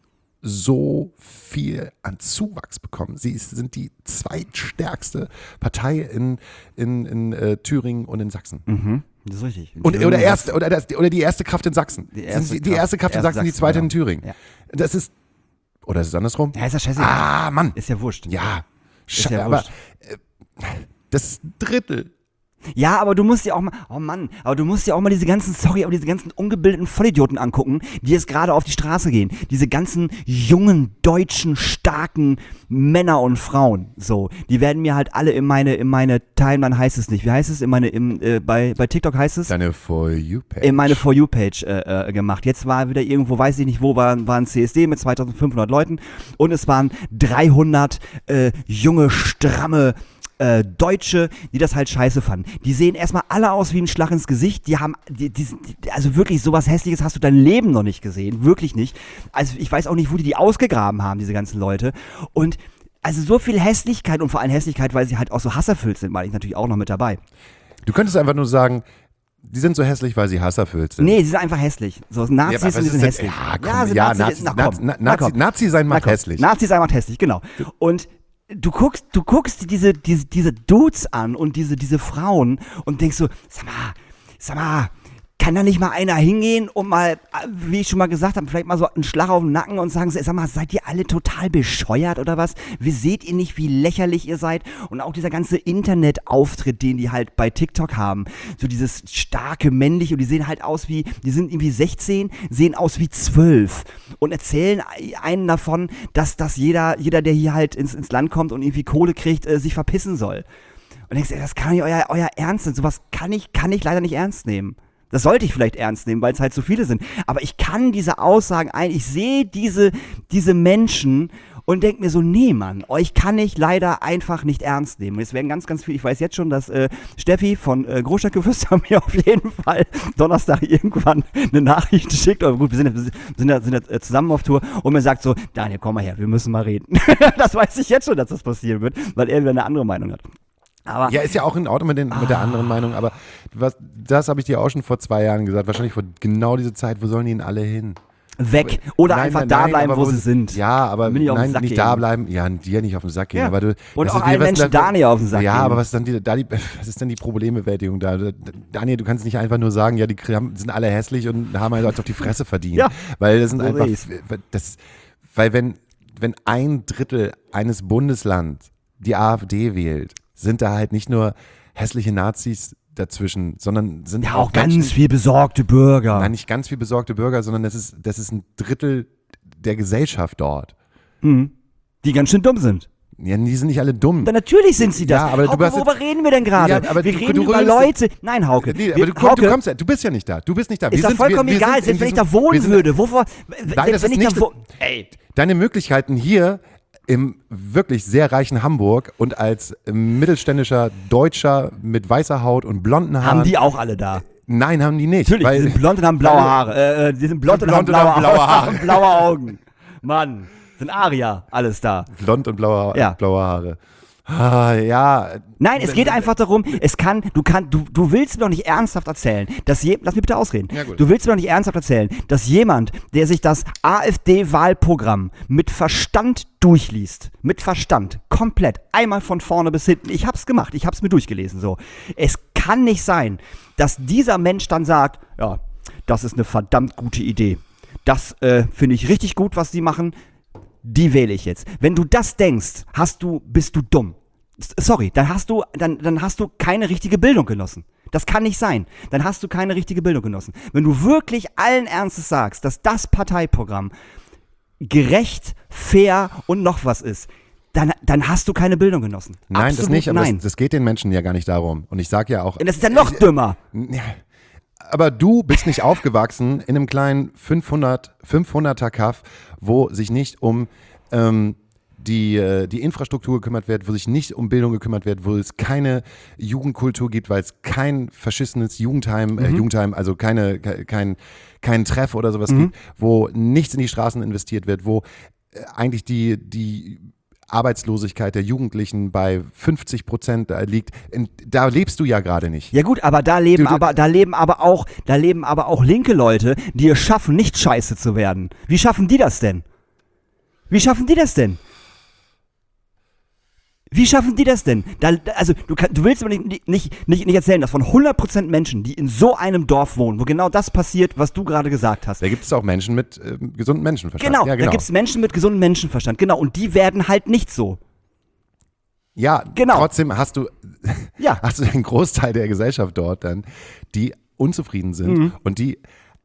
so viel an Zuwachs bekommen. Sie ist, sind die zweitstärkste Partei in, in, in äh, Thüringen und in Sachsen. Mhm. Das ist richtig. In Und, Thüringen oder, ist erste, oder, das, oder die erste Kraft in Sachsen. Die Die erste erste, die Kraft- erste Kraft in erste Sachsen, die Sachsen, zweite genau. in Thüringen. Ja. Das ist, oder ist es andersrum? Ja, ist ja scheißegal. Ah, Mann. Ist ja wurscht. Ja, Ist Sche ja aber wurscht. äh, das ist ein Drittel. Ja, aber du musst dir auch mal, oh Mann, aber du musst dir auch mal diese ganzen, sorry, aber diese ganzen ungebildeten Vollidioten angucken, die jetzt gerade auf die Straße gehen. Diese ganzen jungen, deutschen, starken Männer und Frauen, so, die werden mir halt alle in meine, in meine Timeline heißt es nicht, wie heißt es, in meine, im, äh, bei, bei TikTok heißt es? Deine For You-Page. In meine For You-Page äh, äh, gemacht. Jetzt war wieder irgendwo, weiß ich nicht wo, war, war ein C S D mit zweitausendfünfhundert Leuten und es waren dreihundert äh, junge, stramme äh, Deutsche, die das halt scheiße fanden. Die sehen erstmal alle aus wie ein Schlag ins Gesicht. Die haben, die, die, die, also wirklich sowas Hässliches hast du dein Leben noch nicht gesehen. Wirklich nicht. Also ich weiß auch nicht, wo die die ausgegraben haben, diese ganzen Leute. Und also so viel Hässlichkeit und vor allem Hässlichkeit, weil sie halt auch so hasserfüllt sind, meine ich natürlich auch noch mit dabei. Du könntest einfach nur sagen, die sind so hässlich, weil sie hasserfüllt sind. Nee, sie sind einfach hässlich. So Nazis Ja, aber sind, was die ist sind denn- hässlich. ja, komm, sind ja, Nazi, Nazi- na, Nazi- komm, Na- na, Nazi- komm. Nazi sein macht Na, komm. hässlich. Nazi sein macht hässlich, genau. Und du guckst, du guckst diese, diese, diese Dudes an und diese, diese Frauen und denkst so, sag mal, sag mal, kann da nicht mal einer hingehen und mal, wie ich schon mal gesagt habe, vielleicht mal so einen Schlag auf den Nacken und sagen, sag mal, seid ihr alle total bescheuert oder was? Wie seht ihr nicht, wie lächerlich ihr seid? Und auch dieser ganze Internetauftritt, den die halt bei TikTok haben, so dieses starke männliche und die sehen halt aus wie, die sind irgendwie sechzehn, sehen aus wie zwölf und erzählen einen davon, dass, dass jeder, jeder, der hier halt ins, ins Land kommt und irgendwie Kohle kriegt, äh, sich verpissen soll. Und denkst, ey, das kann nicht euer, euer Ernst sein. Sowas kann ich, kann ich leider nicht ernst nehmen. Das sollte ich vielleicht ernst nehmen, weil es halt so viele sind. Aber ich kann diese Aussagen ein, ich sehe diese, diese Menschen und denke mir so, nee, Mann, euch kann ich leider einfach nicht ernst nehmen. Und es werden ganz, ganz viele, ich weiß jetzt schon, dass äh, Steffi von äh, Großstadtgeflüster mir auf jeden Fall Donnerstag irgendwann eine Nachricht schickt. Aber gut, wir sind, ja- wir sind, ja, sind ja zusammen auf Tour und mir sagt so, Daniel, komm mal her, wir müssen mal reden. Das weiß ich jetzt schon, dass das passieren wird, weil er wieder eine andere Meinung hat. Aber Ja, ist ja auch in Ordnung mit, den, mit der anderen Meinung, aber was, das habe ich dir auch schon vor zwei Jahren gesagt, wahrscheinlich vor genau dieser Zeit, wo sollen die denn alle hin? weg oder Nein, einfach nein, da nein, bleiben, aber wo sie sind. Ja, aber Will ich auf den nein, Sack nicht gehen. da bleiben. Ja, dir nicht auf den Sack gehen. Ja. Aber du, Und das auch ist- allen was Menschen da- da nicht auf den Sack Ja, gehen. aber was ist dann die, da die, was ist denn die Problembewältigung da? Daniel, du kannst nicht einfach nur sagen, ja, die haben- sind alle hässlich und haben halt auf die Fresse verdient. Ja, weil das sind so einfach, seh's. das, weil wenn, wenn ein Drittel eines Bundeslands die AfD wählt, sind da halt nicht nur hässliche Nazis dazwischen, sondern sind Ja, auch, auch ganz Menschen, viel besorgte Bürger. nein, nicht ganz viel besorgte Bürger, sondern das ist, das ist ein Drittel der Gesellschaft dort. Die ganz schön dumm sind. Ja, die sind nicht alle dumm. Dann natürlich sind sie das. Ja, aber du Hauke, hast- worüber reden wir denn gerade? Ja, aber wir du- reden du über redest- Leute. Nein, Hauke. Nee, aber wir, du, komm, Hauke du kommst ja, du bist ja nicht da. Du bist nicht da. ist doch vollkommen wir, wir egal, sind selbst in wenn ich diesem- da wohnen wir sind- würde. Wovor, Nein, selbst das wenn ist ich nicht. da wo, ey, Deine Möglichkeiten hier im wirklich sehr reichen Hamburg und als mittelständischer Deutscher mit weißer Haut und blonden Haaren. haben die auch alle da. Nein, haben die nicht. Natürlich, weil, die sind blond und haben blaue weil- Haare. Äh, äh, die sind blond Sind und haben blond und blaue, haben blaue Haare. Haare. blaue Augen. Mann, sind Aria, alles da. Blond und blaue, Ja. blaue Haare. Ah, ja. Nein, es geht einfach darum, es kann, du kann, du, du willst mir doch nicht ernsthaft erzählen, dass je, lass mich bitte ausreden. Ja, gut. Du willst mir doch nicht ernsthaft erzählen, dass jemand, der sich das AfD-Wahlprogramm mit Verstand durchliest, mit Verstand, komplett, einmal von vorne bis hinten, ich hab's gemacht, ich hab's mir durchgelesen, so. Es kann nicht sein, dass dieser Mensch dann sagt, ja, das ist eine verdammt gute Idee. Das äh, finde ich richtig gut, was die machen. Die wähle ich jetzt. Wenn du das denkst, hast du, bist du dumm. S- Sorry, dann hast du, dann, dann hast du keine richtige Bildung genossen. Das kann nicht sein. Dann hast du keine richtige Bildung genossen. Wenn du wirklich allen Ernstes sagst, dass das Parteiprogramm gerecht, fair und noch was ist, dann, dann hast du keine Bildung genossen. Nein, Absolut das nicht, aber nein. das, das geht den Menschen ja gar nicht darum. Und ich sage ja auch. Und das ist dann noch dümmer. Ja, aber du bist nicht aufgewachsen in einem kleinen fünfhundert, fünfhunderter Kaff, wo sich nicht um ähm, die, äh, die Infrastruktur gekümmert wird, wo sich nicht um Bildung gekümmert wird, wo es keine Jugendkultur gibt, weil es kein verschissenes Jugendheim, äh, Jugendheim, also keine, ke- kein, kein Treff oder sowas gibt, wo nichts in die Straßen investiert wird, wo äh, eigentlich die, die Arbeitslosigkeit der Jugendlichen bei fünfzig Prozent liegt. In, da lebst du ja gerade nicht. Ja gut, aber da leben Du- du- aber da leben aber auch da leben aber auch linke Leute, die es schaffen, nicht scheiße zu werden. Wie schaffen die das denn? Wie schaffen die das denn? Wie schaffen die das denn? Da, also du, kann, du willst mir nicht, nicht, nicht, nicht erzählen, dass von hundert Prozent Menschen, die in so einem Dorf wohnen, wo genau das passiert, was du gerade gesagt hast. Da gibt es auch Menschen mit ähm, gesundem Menschenverstand. Genau, ja, da gibt es Menschen mit gesundem Menschenverstand. Genau, und die werden halt nicht so. Ja, Genau. trotzdem hast du, Ja. hast du einen Großteil der Gesellschaft dort dann, die unzufrieden sind Mhm. und die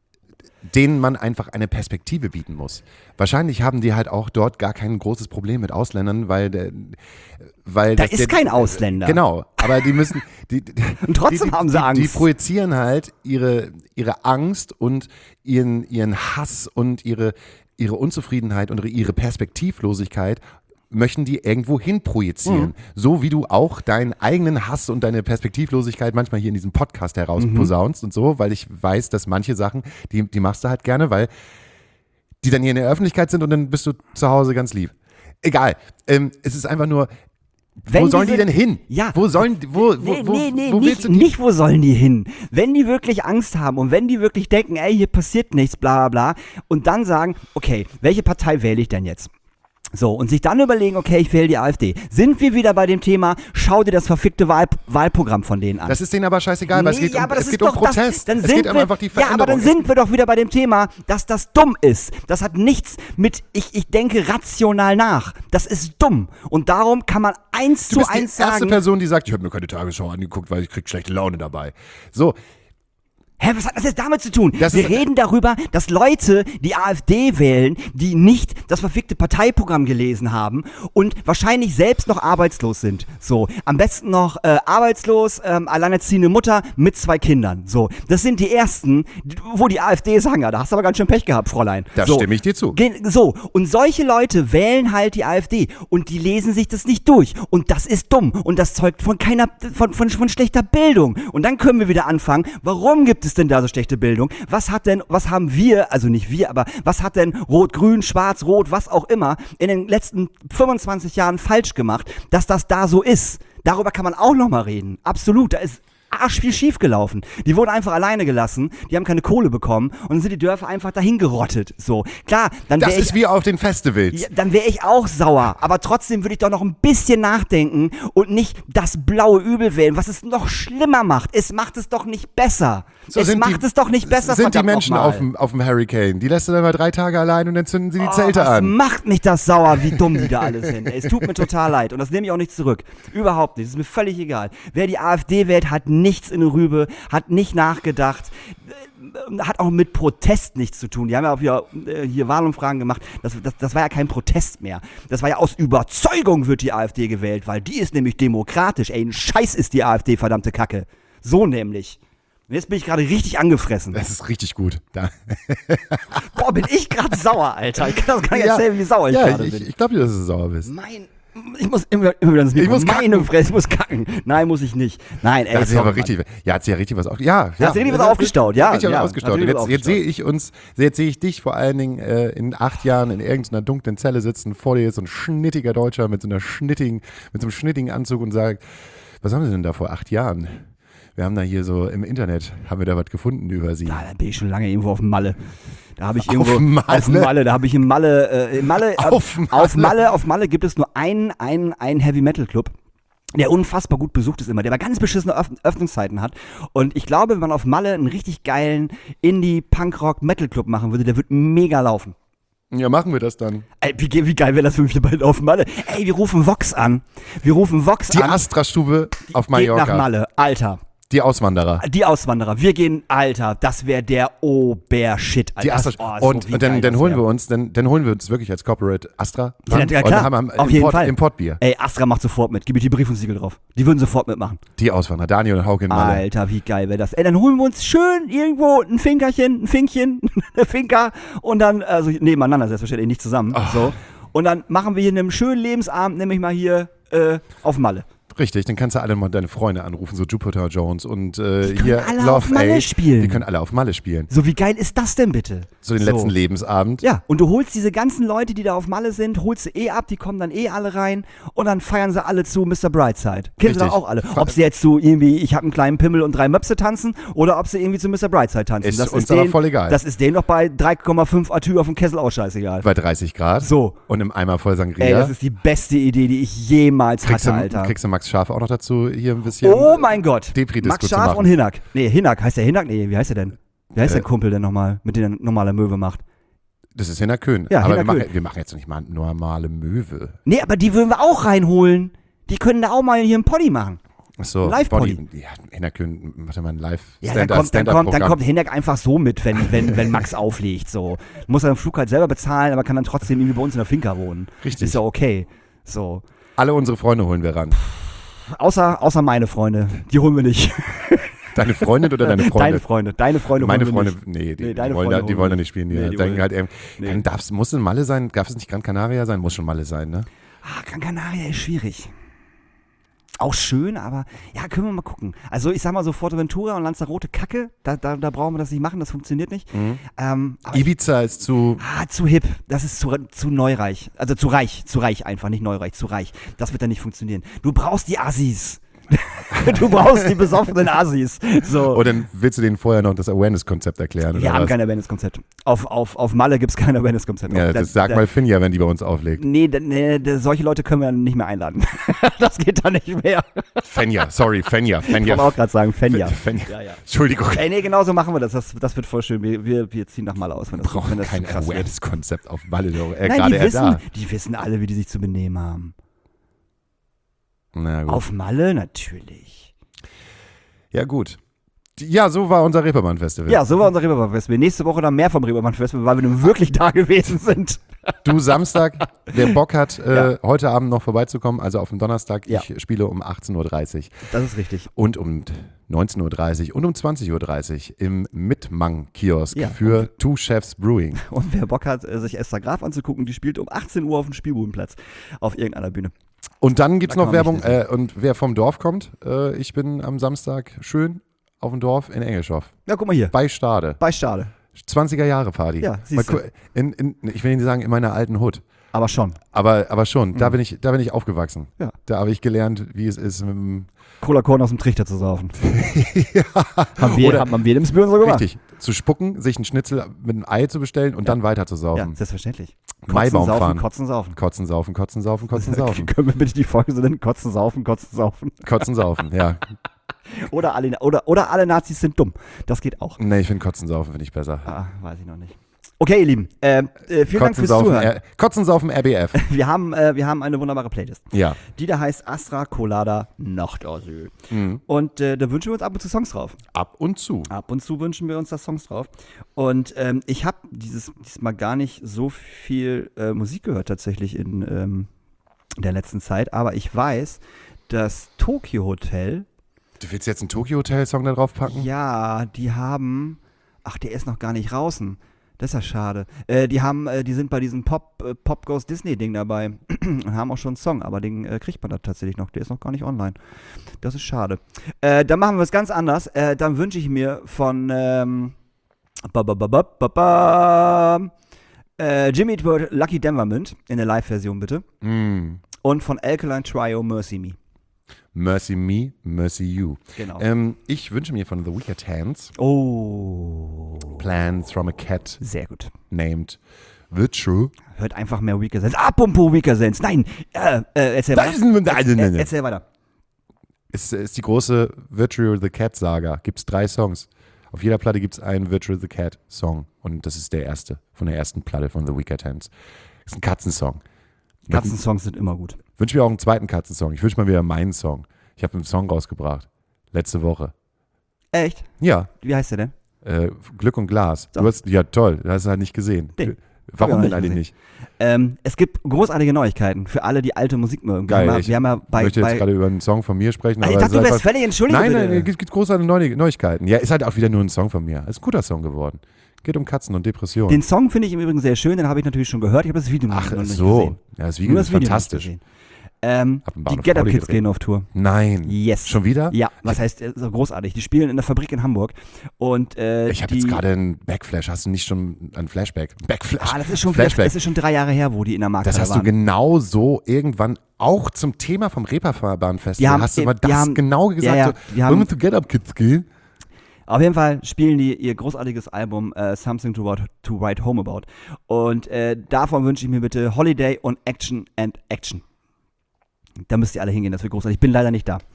denen man einfach eine Perspektive bieten muss. Wahrscheinlich haben die halt auch dort gar kein großes Problem mit Ausländern, weil der, weil Da das ist der, kein Ausländer. Genau, aber die müssen die, die, Und trotzdem die, die, haben sie die, Angst. Die projizieren halt ihre ihre Angst und ihren ihren Hass und ihre ihre Unzufriedenheit und ihre Perspektivlosigkeit möchten die irgendwo hin projizieren. Mhm. So wie du auch deinen eigenen Hass und deine Perspektivlosigkeit manchmal hier in diesem Podcast herausposaunst und so, weil ich weiß, dass manche Sachen, die, die machst du halt gerne, weil die dann hier in der Öffentlichkeit sind und dann bist du zu Hause ganz lieb. Egal. Ähm, es ist einfach nur, Wenn wo sollen die diese- denn hin? Ja. Wo sollen, wo, wo, Nee, wo, nee, nee, wo willst nicht, du die? nicht, wo sollen die hin? Wenn die wirklich Angst haben und wenn die wirklich denken, ey, hier passiert nichts, bla bla bla, und dann sagen, okay, welche Partei wähle ich denn jetzt? So, und sich dann überlegen, okay, ich wähle die AfD. Sind wir wieder bei dem Thema, schau dir das verfickte Wahl, Wahlprogramm von denen an. Das ist denen aber scheißegal, weil es Nee, geht ja, um, aber das es ist geht um doch das- Protest. Dann es sind geht um wir, einfach die ja, Veränderung. aber dann sind wir doch wieder bei dem Thema, dass das dumm ist. Das hat nichts mit, ich, ich denke rational nach. Das ist dumm. Und darum kann man eins Du zu bist die eins erste sagen. Person, die sagt, ich habe mir keine Tagesschau angeguckt, weil ich krieg schlechte Laune dabei. So, Hä, was hat das jetzt damit zu tun? Das Wir ist- reden darüber, dass Leute die AfD wählen, die nicht das verfickte Parteiprogramm gelesen haben und wahrscheinlich selbst noch arbeitslos sind. So, am besten noch äh, arbeitslos, ähm, alleinerziehende Mutter mit zwei Kindern. So, das sind die ersten, die- wo die AfD sagen, ja, da hast du aber ganz schön Pech gehabt, Fräulein. da so. stimme ich dir zu. Ge- So, und solche Leute wählen halt die AfD und die lesen sich das nicht durch. Und das ist dumm. Und das zeugt von keiner, von, von, von schlechter Bildung. Und dann können wir wieder anfangen, warum gibt es denn da so schlechte Bildung? Was hat denn, was haben wir, also nicht wir, aber was hat denn Rot, Grün, Schwarz, Rot, was auch immer in den letzten fünfundzwanzig Jahren falsch gemacht, dass das da so ist? Darüber kann man auch nochmal reden. Absolut, da ist, arsch viel schief gelaufen. Die wurden einfach alleine gelassen, die haben keine Kohle bekommen und dann sind die Dörfer einfach dahin gerottet. So, klar, dann Das wäre ist ich, wie auf den Festivals. ja, dann wäre ich auch sauer. Aber trotzdem würde ich doch noch ein bisschen nachdenken und nicht das blaue Übel wählen, was es noch schlimmer macht. Es macht es doch nicht besser. So es sind macht die, es doch nicht besser, Sind die verdammt Menschen nochmal. auf dem, auf dem Hurricane, die lässt du dann mal drei Tage allein und dann zünden sie die Oh, Zelte was an. macht mich das sauer, wie dumm die da alle sind. Ey, es tut mir total leid und das nehme ich auch nicht zurück. Überhaupt nicht. Es ist mir völlig egal. Wer die AfD wählt, hat nichts in der Rübe, hat nicht nachgedacht, äh, hat auch mit Protest nichts zu tun. Die haben ja auch hier, äh, hier Wahlumfragen gemacht. Das, das, das war ja kein Protest mehr. Das war ja aus Überzeugung wird die AfD gewählt, weil die ist nämlich demokratisch. Ey, ein Scheiß ist die AfD, verdammte Kacke. So nämlich. Und jetzt bin ich gerade richtig angefressen. Das ist richtig gut. Da. Boah, bin ich gerade sauer, Alter. Ich kann das gar nicht Ja, erzählen, wie sauer ich ja, gerade ich, bin. ich, ich glaube dir, dass du sauer bist. Mein, ich muss immer, immer wieder ins Mikro. Ich muss Meine kacken. Fresse, ich muss kacken. Nein, muss ich nicht. Nein, ey, Da hat sie sorry, aber richtig, ja, hat sie ja richtig was auf, ja, ja. hat sie richtig was aufgestaut, ja, Richtig ja, was aufgestaut. hat Und sie jetzt, richtig jetzt sehe ich uns, jetzt sehe ich dich vor allen Dingen äh, in acht Jahren in irgendeiner dunklen Zelle sitzen, vor dir ist so ein schnittiger Deutscher mit so einer schnittigen, mit so einem schnittigen Anzug und sagt, was haben sie denn da vor acht Jahren? Wir haben da hier so im Internet, haben wir da was gefunden über sie. Ja, da bin ich schon lange irgendwo auf dem Malle. Da habe ich irgendwo Auf Malle? auf Malle, da habe ich im Malle, äh, im Malle, äh, Auf Malle? auf Malle, auf Malle gibt es nur einen, einen, einen Heavy Metal Club, der unfassbar gut besucht ist immer, der aber ganz beschissene Öff- Öffnungszeiten hat. Und ich glaube, wenn man auf Malle einen richtig geilen Indie-Punk-Rock-Metal-Club machen würde, der wird mega laufen. Ja, machen wir das dann. Ey, wie, ge- wie geil wäre das für mich dabei auf Malle? Ey, wir rufen Vox an. Wir rufen Vox Die an. Astra-Stube auf Geht Mallorca. nach Malle. Alter. Die Auswanderer. Die Auswanderer. Wir gehen, Alter, das wäre der Obershit, Alter. Die Astra Das- oh, so und wie und dann, geil dann das holen wär. wir uns, dann, dann holen wir uns wirklich als Corporate Astra Ja, ran ja, und klar. dann haben wir Auf jeden Import, Fall. Importbier. Ey, Astra macht sofort mit. Gib mir die Brief und Siegel drauf. Die würden sofort mitmachen. Die Auswanderer, Daniel und Hauke in Malle. Alter, wie geil wäre das. Ey, dann holen wir uns schön irgendwo ein Finkerchen, ein Finkchen, eine Finker und dann, also nebeneinander selbstverständlich, nicht zusammen. So. Und dann machen wir hier einen schönen Lebensabend, nämlich mal hier äh, auf Malle. Richtig, dann kannst du alle mal deine Freunde anrufen, so Jupiter Jones und äh, können hier alle Love auf Malle Aid. spielen. Die können alle auf Malle spielen. So, wie geil ist das denn bitte? So den letzten Lebensabend. Ja, und du holst diese ganzen Leute, die da auf Malle sind, holst du eh ab, die kommen dann eh alle rein und dann feiern sie alle zu Mister Brightside. Kennen sie Richtig. doch auch alle. Ob sie jetzt zu irgendwie, ich habe einen kleinen Pimmel und drei Möpse tanzen oder ob sie irgendwie zu Mister Brightside tanzen. Ist das uns ist aber denen, voll egal. Das ist denen doch bei drei Komma fünf Atü auf dem Kessel auch scheißegal. Bei dreißig Grad. So. Und im Eimer voll Sangria. Ey, das ist die beste Idee, die ich jemals kriegst, hatte, du, Alter. kriegst du Max Scharf auch noch dazu, hier ein bisschen Oh mein Gott. Depri-Disco Max zu Scharf machen. und Hinak. Nee, Hinak. Heißt der Hinak? Nee, wie heißt der denn? Wie heißt Äh, der Kumpel denn nochmal, mit dem er normaler Möwe macht? Das ist Hinner Köhn. Ja, aber wir Hinner machen, Köhn. wir machen jetzt nicht mal normale Möwe. Nee, aber die würden wir auch reinholen. Die können da auch mal hier einen Poddy machen. Achso, Live-Poddy. Body. Ja, Hinner Köhn, warte mal, ein live Ja, dann kommt, dann, kommt, dann Stand-Up-Programm. kommt Hinak einfach so mit, wenn, wenn, wenn Max auflegt. So. Muss er den Flug halt selber bezahlen, aber kann dann trotzdem irgendwie bei uns in der Finca wohnen. Richtig. Ist ja okay. So. Alle unsere Freunde holen wir ran. Außer, außer meine Freunde. Die holen wir nicht. Deine Freundin oder deine Freunde? Deine Freunde. Deine Freunde Meine holen wir Freunde, nicht. nee, die, Nee, die, deine wollen, Freunde da, die holen wollen wir da nicht spielen. Die, Nee, die denken wollen- halt, ähm, Nee. kann, darf's, muss es Malle sein? Darf es nicht Gran Canaria sein? Muss schon Malle sein, ne? Ah, Gran Canaria ist schwierig. Auch schön, aber ja, können wir mal gucken. Also ich sag mal so, Forteventura und Lanzarote, Kacke, da, da, da brauchen wir das nicht machen, das funktioniert nicht. Ähm, aber Ibiza ist zu, ah, zu hip, das ist zu, zu neureich. Also zu reich, zu reich einfach, nicht neureich, zu reich. Das wird dann nicht funktionieren. Du brauchst die Assis. Du brauchst die besoffenen Assis. So. oder willst du denen vorher noch das Awareness-Konzept erklären? Oder Wir haben was? kein Awareness-Konzept. Auf, auf, auf Malle gibt es kein Awareness-Konzept. Ja, Da- das sag da- mal Finja, wenn die bei uns auflegt. Nee, da- nee, da- solche Leute können wir nicht mehr einladen. Das geht da nicht mehr. Fenja, sorry, Fenja, Ich Fenja. wollte auch gerade sagen, Fenja. Fenja. Ja, ja. Entschuldigung. Ey, nee, genau so machen wir das. Das, das wird voll schön. Wir, wir, wir ziehen nach Malle aus, wenn das, Brauchen wenn das kein zu krass wird. Awareness-Konzept auf Malle. doch. Äh, Nein, gerade die er wissen, da. die wissen alle, wie die sich zu benehmen haben. Na gut. Auf Malle natürlich. Ja, gut. Ja, so war unser Reeperbahn-Festival. Ja, so war unser Reeperbahn-Festival. Nächste Woche dann mehr vom Reeperbahn-Festival, weil wir nun wirklich da gewesen sind. Du Samstag, wer Bock hat, äh, Ja. heute Abend noch vorbeizukommen, also auf dem Donnerstag, Ja. ich spiele um achtzehn Uhr dreißig Das ist richtig. und um neunzehn Uhr dreißig und um zwanzig Uhr dreißig im Mitmang-Kiosk Ja. für Two Chefs Brewing. Und wer Bock hat, äh, sich Esther Graf anzugucken, die spielt um achtzehn Uhr auf dem Spielbudenplatz auf irgendeiner Bühne. Und dann gibt es Da noch kann man Werbung, mich äh, und wer vom Dorf kommt, äh, ich bin am Samstag schön auf dem Dorf in Engelschow, Ja, guck mal hier. bei Stade. Bei Stade. zwanziger Jahre Party. Ja, Mal siehst du. gu- in, in, ich will nicht sagen, in meiner alten Hut. Aber schon. Aber, aber schon, da, bin ich, da bin ich aufgewachsen. Ja. Da habe ich gelernt, wie es ist mit dem Cola-Korn aus dem Trichter zu saufen. ja. Haben wir, Oder- haben wir dem Spüren so gemacht. Richtig, zu spucken, sich einen Schnitzel mit einem Ei zu bestellen und dann weiter zu Ja, saufen. selbstverständlich. Maibaum saufen, fahren. Kotzen, saufen. Kotzen, saufen, kotzen, saufen, kotzen, saufen. Können wir bitte die Folge so nennen? Kotzen, saufen, kotzen, saufen. Kotzen, saufen, ja. Oder alle, oder, oder alle Nazis sind dumm. Das geht auch. Nee, ich finde Kotzen, saufen finde ich besser. Ah, weiß ich noch nicht. Okay, ihr Lieben, äh, äh, vielen Dank Kotzen, fürs saufen, Zuhören. R- Kotzen, saufen, R B F. Wir haben, äh, wir haben eine wunderbare Playlist, Ja. die da heißt Astra Colada Nachtasyl. Mhm. Und äh, da wünschen wir uns ab und zu Songs drauf. Ab und zu. Ab und zu wünschen wir uns da Songs drauf. Und ähm, ich habe dieses diesmal gar nicht so viel äh, Musik gehört tatsächlich in ähm, der letzten Zeit, aber ich weiß, dass Tokyo Hotel, Du willst jetzt einen Tokyo-Hotel-Song da drauf packen? ja, die haben, ach, der ist noch gar nicht draußen. Das ist ja schade. Äh, die haben, äh, die sind bei diesem Pop, äh, Pop Goes Disney-Ding dabei und haben auch schon einen Song, aber den äh, kriegt man da tatsächlich noch. Der ist noch gar nicht online. Das ist schade. Äh, dann machen wir es ganz anders. Äh, dann wünsche ich mir von ähm, ba, ba, ba, ba, ba, ba, äh, Jimmy Eat World Lucky Denvermint in der Live-Version bitte. Mm. Und von Alkaline Trio Mercy Me. Mercy Me, Mercy You. Genau. Ähm, ich wünsche mir von The Wicked Hands Oh. Plans from a Cat Sehr gut. named Virtue. Hört einfach mehr Weaker Sense. Apropos Weaker Sense. Nein. Äh, äh, erzähl Das weiter. ist ein- Er, er, erzähl weiter. Ist, ist die große Virtue the Cat Saga. Gibt es drei Songs. Auf jeder Platte gibt es einen Virtue the Cat Song. Und das ist der erste von der ersten Platte von The Wicked Hands. Das ist ein Katzensong. Katzensongs sind immer gut. Ich wünsche mir auch einen zweiten Katzensong. Ich wünsche mal wieder meinen Song. Ich habe einen Song rausgebracht. Letzte Woche. Echt? Ja, Wie heißt der denn? äh, Glück und Glas. So. Du hast, ja, toll. Du hast es halt nicht gesehen. Nee. Warum Hab ich denn auch eigentlich nicht nicht? Ähm, es gibt großartige Neuigkeiten für alle, die alte Musik mögen. Geil, Wir haben, ja- ich wir haben ja bei, Ich möchte jetzt bei gerade über einen Song von mir sprechen. Ah, ich aber dachte, du es ist wärst einfach- völlig entschuldigt. Nein, bitte. nein, es gibt großartige Neu- Neuigkeiten. Ja, ist halt auch wieder nur ein Song von mir. Ist ein guter Song geworden. Geht um Katzen und Depressionen. Den Song finde ich im Übrigen sehr schön, den habe ich natürlich schon gehört. Ich habe das Video noch Ach noch nicht so. gesehen. Ja, das Nur Video das ist Video noch fantastisch. nicht gesehen. Ähm, Hab im die Bahnhof Get Up Pauli Kids gedreht. gehen auf Tour. Nein. Yes. Schon wieder? Ja, was heißt äh, so großartig? Die spielen in der Fabrik in Hamburg. Und, äh, Ich habe die- jetzt gerade einen Backflash. Hast du nicht schon einen Flashback? Backflash. Ah, das ist schon wieder, Flashback. das ist schon drei Jahre her, wo die in der Marke Das hast waren. du genau so irgendwann auch zum Thema vom Reeperbahn-Festival. Die haben- hast du mal die das haben- genau gesagt? ja, ja, so, die haben- wollen wir zu Get Up Kids gehen? Auf jeden Fall spielen die ihr großartiges Album äh, Something to, Write- to Write Home About. Und äh, davon wünsche ich mir bitte Holiday und Action and Action. Da müsst ihr alle hingehen, das wird großartig. Ich bin leider nicht da,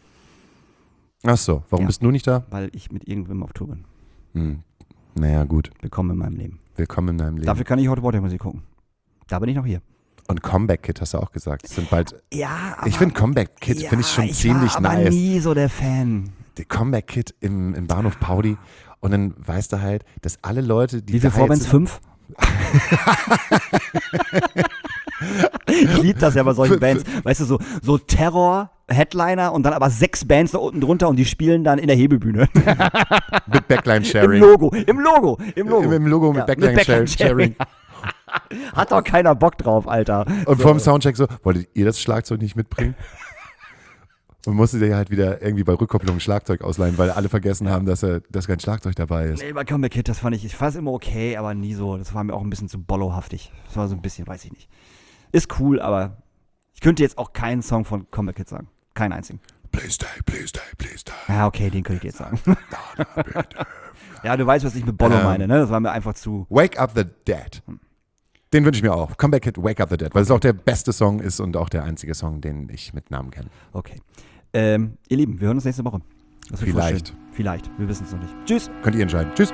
Ach so, warum Ja. bist du nicht da? weil ich mit irgendwem auf Tour bin. Hm. Naja, gut. Willkommen in meinem Leben. Willkommen in deinem Leben. Dafür kann ich heute Water Musik gucken. Da bin ich noch hier. Und Comeback Kid hast du auch gesagt. Das sind bald. Ja, aber, Ich finde Comeback Kid ja, finde ich schon ich ziemlich war aber nice. nie so der Fan. Der Comeback Kid im, im Bahnhof Pauli. Und dann weißt du halt, dass alle Leute, die Wie viele da Vorbands? jetzt- Fünf? Ich liebe das ja bei solchen Bands. Weißt du, so, so Terror, Headliner und dann aber sechs Bands da unten drunter und die spielen dann in der Hebebühne. mit Backline Im Sharing. Logo, im Logo, im Logo. Im, Im Logo mit Ja, Backline, Backline Sharing. Hat doch keiner Bock drauf, Alter. Und So. vorm Soundcheck so, wolltet ihr das Schlagzeug nicht mitbringen? Und musste dir halt wieder irgendwie bei Rückkopplung ein Schlagzeug ausleihen, weil alle vergessen haben, dass er, dass kein Schlagzeug dabei ist. Nee, bei Comeback Kid, das fand ich, ich fand es immer okay, aber nie so. Das war mir auch ein bisschen zu bollohaftig. Das war so ein bisschen, weiß ich nicht. Ist cool, aber ich könnte jetzt auch keinen Song von Comeback Kid sagen. Keinen einzigen. Please stay, please stay, please stay. Ja, okay, den könnte ich jetzt sagen. Ja, du weißt, was ich mit Bollo Ähm. meine, ne? Das war mir einfach zu. Wake Up the Dead. Den wünsche ich mir auch. Comeback Kid, Wake Up the Dead, weil es auch der beste Song ist und auch der einzige Song, den ich mit Namen kenne. Okay. Ähm, ihr Lieben, wir hören uns nächste Woche. Das wird voll Vielleicht. schön. Vielleicht. Wir wissen es noch nicht. Tschüss. Könnt ihr entscheiden. Tschüss.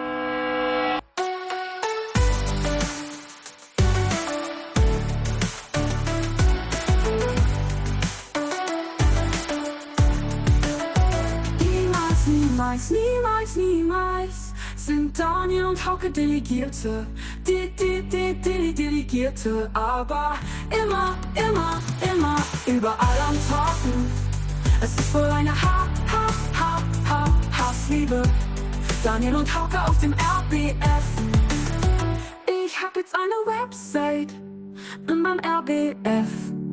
Niemals, niemals, niemals, niemals sind Daniel und Hauke Delegierte, die, die, die, die, Delegierte, aber immer, immer, immer überall am Talken. Es ist wohl eine Ha, Ha, Ha, Ha, Hassliebe. Daniel und Hauke auf dem R B F. Ich hab jetzt eine Website in meinem R B F.